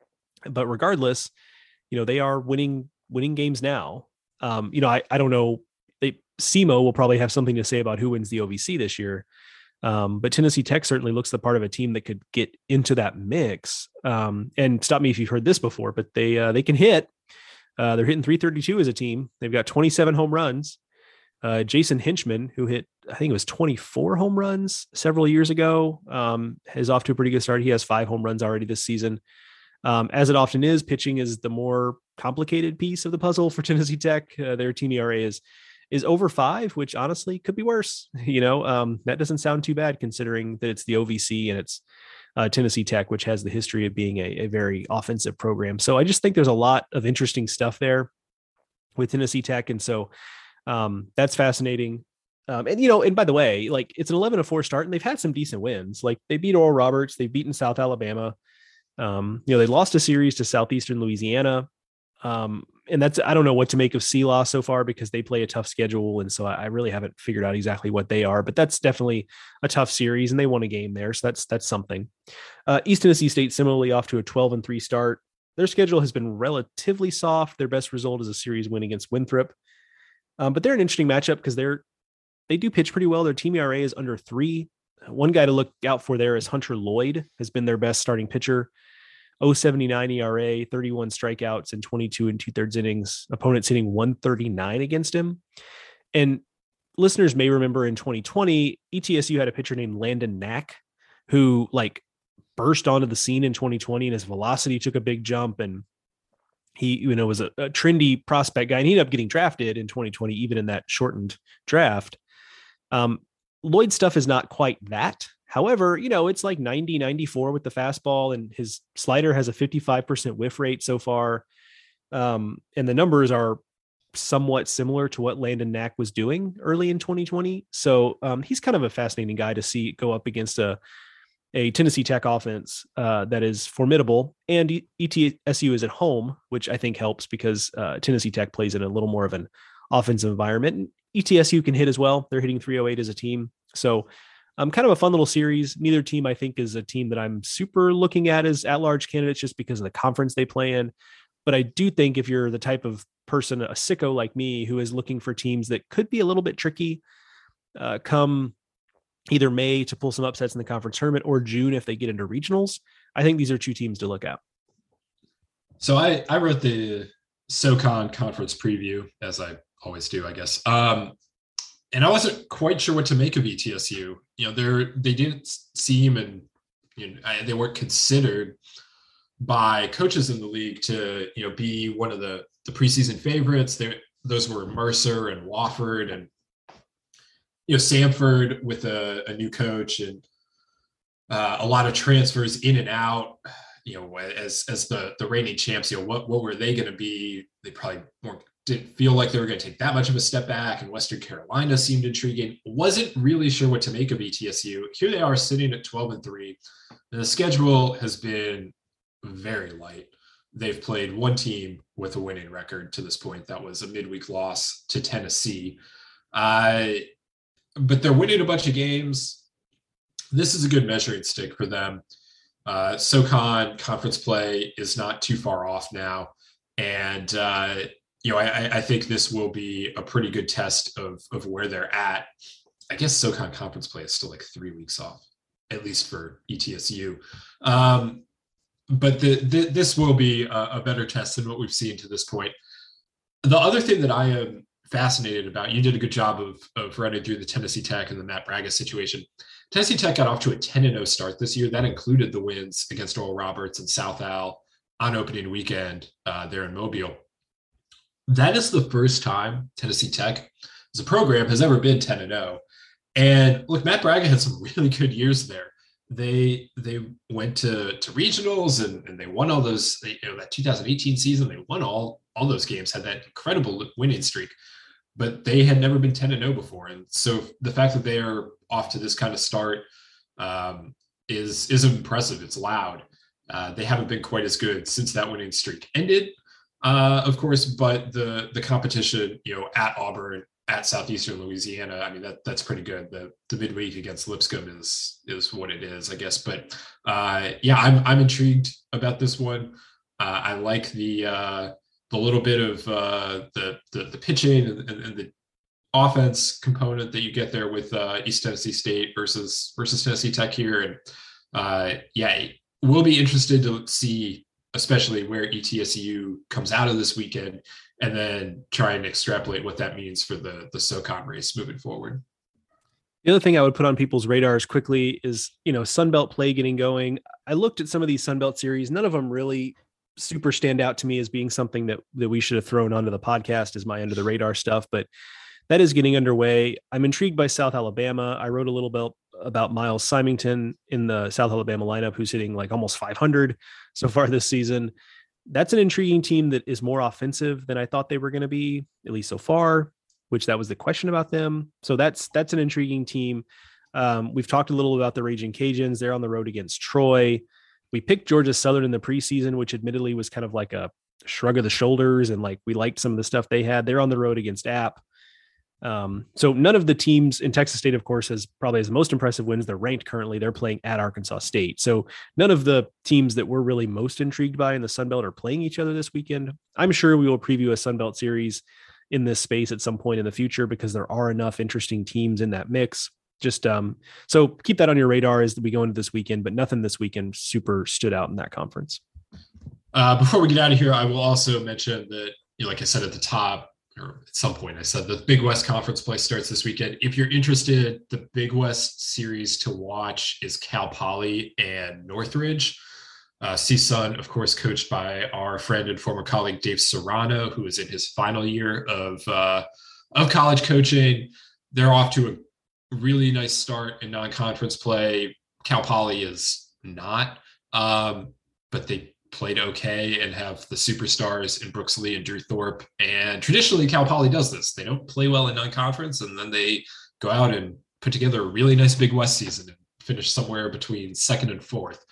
But regardless, you know, they are winning, winning games now. Um, you know, I, I don't know, they, SEMO will probably have something to say about who wins the O V C this year. Um, but Tennessee Tech certainly looks the part of a team that could get into that mix. Um, and stop me if you've heard this before, but they, uh, they can hit. Uh, they're hitting three thirty-two as a team. They've got twenty-seven home runs. Uh, Jason Hinchman, who hit, I think it was twenty-four home runs several years ago, um, is off to a pretty good start. He has five home runs already this season. Um, as it often is, pitching is the more complicated piece of the puzzle for Tennessee Tech. Uh, their team E R A is is over five, which honestly could be worse. You know, um, that doesn't sound too bad considering that it's the O V C and it's uh, Tennessee Tech, which has the history of being a, a very offensive program. So I just think there's a lot of interesting stuff there with Tennessee Tech. And so um, that's fascinating. Um, and, you know, and by the way, like, it's an eleven to four start and they've had some decent wins. Like, they beat Oral Roberts, they've beaten South Alabama. Um, you know, they lost a series to Southeastern Louisiana. Um, and that's, I don't know what to make of C L A so far, because they play a tough schedule. And so I, I really haven't figured out exactly what they are, but that's definitely a tough series and they won a game there. So that's, that's something. Uh, East Tennessee State similarly off to a twelve and three start. Their schedule has been relatively soft. Their best result is a series win against Winthrop. Um, but they're an interesting matchup because they're, they do pitch pretty well. Their team E R A is under three. One guy to look out for there is Hunter Lloyd, has been their best starting pitcher. oh seventy-nine E R A, thirty-one strikeouts and twenty-two and two thirds innings. Opponents hitting one thirty-nine against him. And listeners may remember in twenty twenty, E T S U had a pitcher named Landon Knack, who like burst onto the scene in twenty twenty, and his velocity took a big jump. And he, you know, was a, a trendy prospect guy, and he ended up getting drafted in twenty twenty, even in that shortened draft. Um, Lloyd's stuff is not quite that. However, you know, it's like ninety, ninety-four with the fastball, and his slider has a fifty-five percent whiff rate so far. Um, and the numbers are somewhat similar to what Landon Knack was doing early in twenty twenty. So um, he's kind of a fascinating guy to see go up against a, a Tennessee Tech offense uh, that is formidable. And E T S U is at home, which I think helps because uh, Tennessee Tech plays in a little more of an offensive environment. And E T S U can hit as well. They're hitting three oh eight as a team. So Um, kind of a fun little series. Neither team, I think, is a team that I'm super looking at as at-large candidates just because of the conference they play in. But I do think if you're the type of person, a sicko like me, who is looking for teams that could be a little bit tricky uh, come either May to pull some upsets in the conference tournament or June if they get into regionals, I think these are two teams to look at. So I, I wrote the SoCon conference preview, as I always do, I guess. Um, and I wasn't quite sure what to make of E T S U. You know, they're they didn't seem and you know I, they weren't considered by coaches in the league to you know be one of the the preseason favorites. There those were Mercer and Wofford and you know Samford with a, a new coach and uh, a lot of transfers in and out. You know, as as the the reigning champs, you know, what what were they going to be? They probably weren't, didn't feel like they were going to take that much of a step back. And Western Carolina seemed intriguing. Wasn't really sure what to make of E T S U. Here they are sitting at twelve and three. And the schedule has been very light. They've played one team with a winning record to this point. That was a midweek loss to Tennessee. Uh, but they're winning a bunch of games. This is a good measuring stick for them. Uh, SoCon conference play is not too far off now. And, uh, you know, I, I think this will be a pretty good test of, of where they're at. I guess SoCon conference play is still like three weeks off, at least for E T S U. Um, but the, the, this will be a, a better test than what we've seen to this point. The other thing that I am fascinated about, you did a good job of, of running through the Tennessee Tech and the Matt Braga situation. Tennessee Tech got off to a ten and oh start this year. That included the wins against Oral Roberts and South Al on opening weekend uh, there in Mobile. That is the first time Tennessee Tech as a program has ever been ten and oh. And look, Matt Braga had some really good years there. They they went to, to regionals and, and they won all those, you know, that two thousand eighteen season, they won all, all those games, had that incredible winning streak. But they had never been ten and oh before. And so the fact that they are off to this kind of start um, is, is impressive. It's loud. Uh, they haven't been quite as good since that winning streak ended, uh, of course, but the the competition, you know, at Auburn, at Southeastern Louisiana, I mean, that that's pretty good. The the midweek against Lipscomb is is what it is, I guess. But uh, yeah, I'm I'm intrigued about this one. Uh, I like the uh, the little bit of uh, the, the the pitching and, and, and the offense component that you get there with uh, East Tennessee State versus versus Tennessee Tech here, and uh, yeah, we'll be interested to see, especially where E T S U comes out of this weekend, and then try and extrapolate what that means for the the SoCon race moving forward. The other thing I would put on people's radars quickly is, you know, Sunbelt play getting going. I looked at some of these Sunbelt series. None of them really super stand out to me as being something that, that we should have thrown onto the podcast as my under the radar stuff, but that is getting underway. I'm intrigued by South Alabama. I wrote a little bit about Miles Symington in the South Alabama lineup, who's hitting like almost five hundred so far this season. That's an intriguing team that is more offensive than I thought they were going to be, at least so far, which that was the question about them. So that's, that's an intriguing team. Um, we've talked a little about the Raging Cajuns. They're on the road against Troy. We picked Georgia Southern in the preseason, which admittedly was kind of like a shrug of the shoulders. And like, we liked some of the stuff they had. They're on the road against App. Um, so none of the teams in Texas State, of course, has probably has the most impressive wins. They're ranked currently. They're playing at Arkansas State. So none of the teams that we're really most intrigued by in the Sun Belt are playing each other this weekend. I'm sure we will preview a Sun Belt series in this space at some point in the future because there are enough interesting teams in that mix. Just um, so keep that on your radar as we go into this weekend, but nothing this weekend super stood out in that conference. Uh, before we get out of here, I will also mention that, you know, like I said at the top, or at some point I said the Big West Conference play starts this weekend. If you're interested, the Big West series to watch is Cal Poly and Northridge. Uh, C S U N, of course, coached by our friend and former colleague Dave Serrano, who is in his final year of uh, of college coaching. They're off to a really nice start in non-conference play. Cal Poly is not, um, but they played okay and have the superstars in Brooks Lee and Drew Thorpe. And traditionally, Cal Poly does this. They don't play well in non-conference, and then they go out and put together a really nice Big West season and finish somewhere between second and fourth.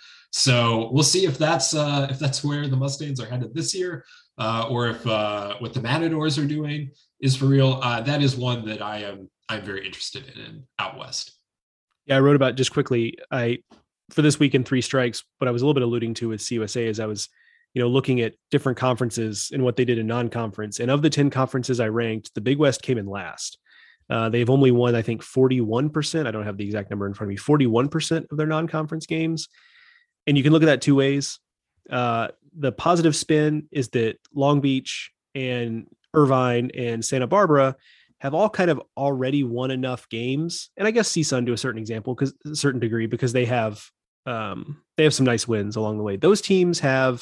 So we'll see if that's uh, if that's where the Mustangs are headed this year, uh, or if uh, what the Matadors are doing is for real. Uh, that is one that I am I'm very interested in, in out west. Yeah, I wrote about just quickly. I for this week in Three Strikes, what I was a little bit alluding to with C U S A is I was, you know, looking at different conferences and what they did in non-conference. And of the ten conferences I ranked, the Big West came in last. Uh, they've only won, I think, forty-one percent. I don't have the exact number in front of me. forty-one percent of their non-conference games. And you can look at that two ways. Uh, the positive spin is that Long Beach and Irvine and Santa Barbara have all kind of already won enough games. And I guess C S U N to a certain example, because a certain degree, because they have, um, they have some nice wins along the way. Those teams have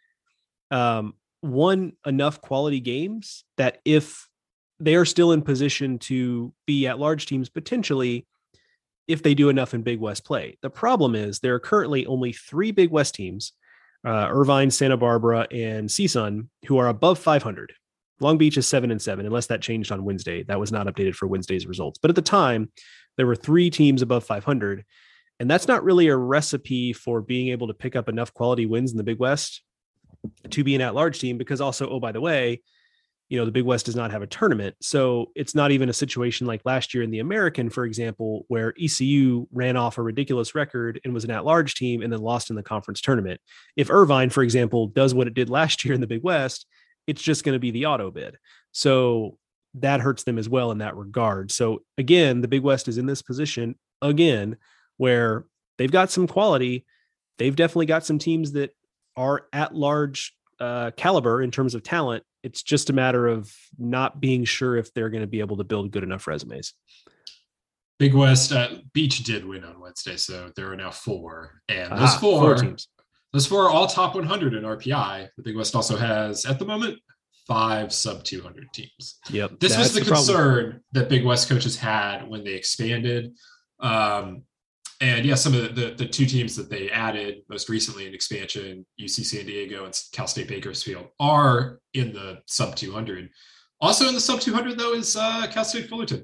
um, won enough quality games that if they are still in position to be at large teams, potentially, if they do enough in Big West play. The problem is there are currently only three Big West teams, uh, Irvine, Santa Barbara, and C S U N, who are above five hundred. Long Beach is seven and seven, unless that changed on Wednesday. That was not updated for Wednesday's results. But at the time, there were three teams above five hundred. And that's not really a recipe for being able to pick up enough quality wins in the Big West to be an at-large team, because also, oh, by the way, you know, the Big West does not have a tournament. So it's not even a situation like last year in the American, for example, where E C U ran off a ridiculous record and was an at-large team and then lost in the conference tournament. If Irvine, for example, does what it did last year in the Big West, it's just going to be the auto bid. So that hurts them as well in that regard. So again, the Big West is in this position again, where they've got some quality. They've definitely got some teams that are at large uh, caliber in terms of talent. It's just a matter of not being sure if they're going to be able to build good enough resumes. Big West, uh, Beach did win on Wednesday, so there are now four. And those ah, four, four teams. Those four are all top one hundred in R P I. The Big West also has, at the moment, five sub two hundred teams. Yep. This was the, the concern problem. that Big West coaches had when they expanded. Um, and yeah, some of the, the, the two teams that they added most recently in expansion, U C San Diego and Cal State Bakersfield, are in the sub two hundred. Also in the sub two hundred, though, is uh, Cal State Fullerton.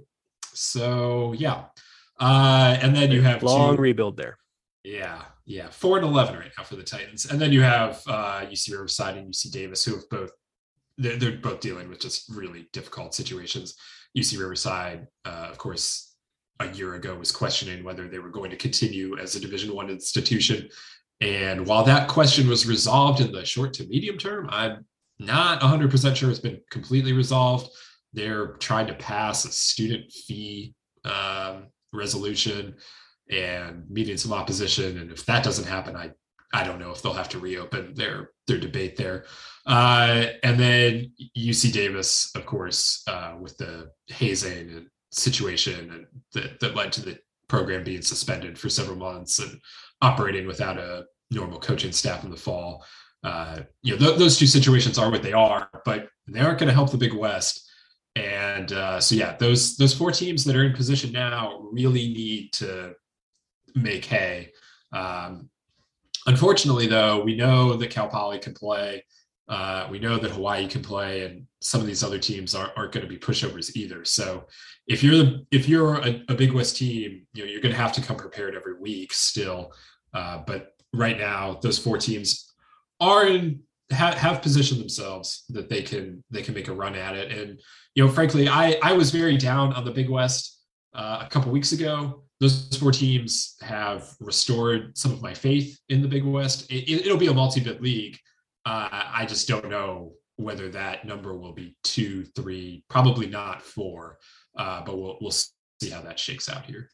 So, yeah. Uh, and then you have long two, rebuild there. Yeah, yeah. Four and eleven right now for the Titans. And then you have uh, U C Riverside and U C Davis, who have both, they're, they're both dealing with just really difficult situations. U C Riverside, uh, of course, a year ago was questioning whether they were going to continue as a Division One institution. And while that question was resolved in the short to medium term, I'm not one hundred percent sure it's been completely resolved. They're trying to pass a student fee um, resolution and meeting some opposition. And if that doesn't happen, I I don't know if they'll have to reopen their their debate there. Uh, and then U C Davis, of course, uh, with the hazing and situation and that, that led to the program being suspended for several months and operating without a normal coaching staff in the fall. Uh, you know, th- those two situations are what they are, but they aren't going to help the Big West. And uh, so, yeah, those those four teams that are in position now really need to make hay. Um, unfortunately, though, we know that Cal Poly can play. Uh, we know that Hawaii can play, and some of these other teams aren't, aren't going to be pushovers either. So if you're the, if you're a, a Big West team, you know, you're going to have to come prepared every week still. Uh, but right now, those four teams are in have, have positioned themselves that they can they can make a run at it. And you know, frankly, I I was very down on the Big West uh, a couple weeks ago. Those four teams have restored some of my faith in the Big West. It, it, it'll be a multi-bid league. Uh, I just don't know whether that number will be two, three, probably not four, uh, but we'll we'll see how that shakes out here.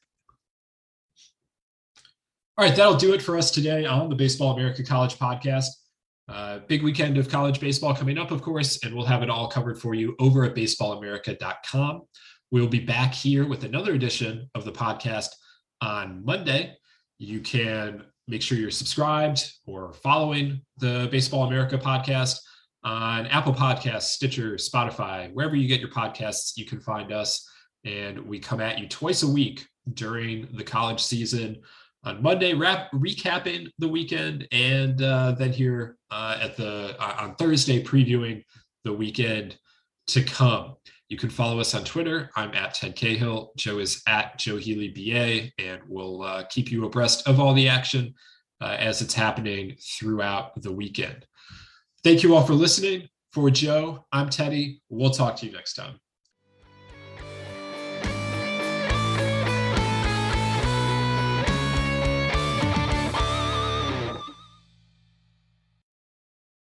All right, that'll do it for us today on the Baseball America College Podcast. Uh, big weekend of college baseball coming up, of course, and we'll have it all covered for you over at baseball america dot com. We'll be back here with another edition of the podcast on Monday. You can make sure you're subscribed or following the Baseball America podcast on Apple Podcasts, Stitcher, Spotify, wherever you get your podcasts, you can find us. And we come at you twice a week during the college season. On Monday, wrap, recapping the weekend, and uh, then here uh, at the uh, on Thursday, previewing the weekend to come. You can follow us on Twitter. I'm at Ted Cahill. Joe is at Joe Healy B A, and we'll uh, keep you abreast of all the action uh, as it's happening throughout the weekend. Thank you all for listening. For Joe, I'm Teddy. We'll talk to you next time.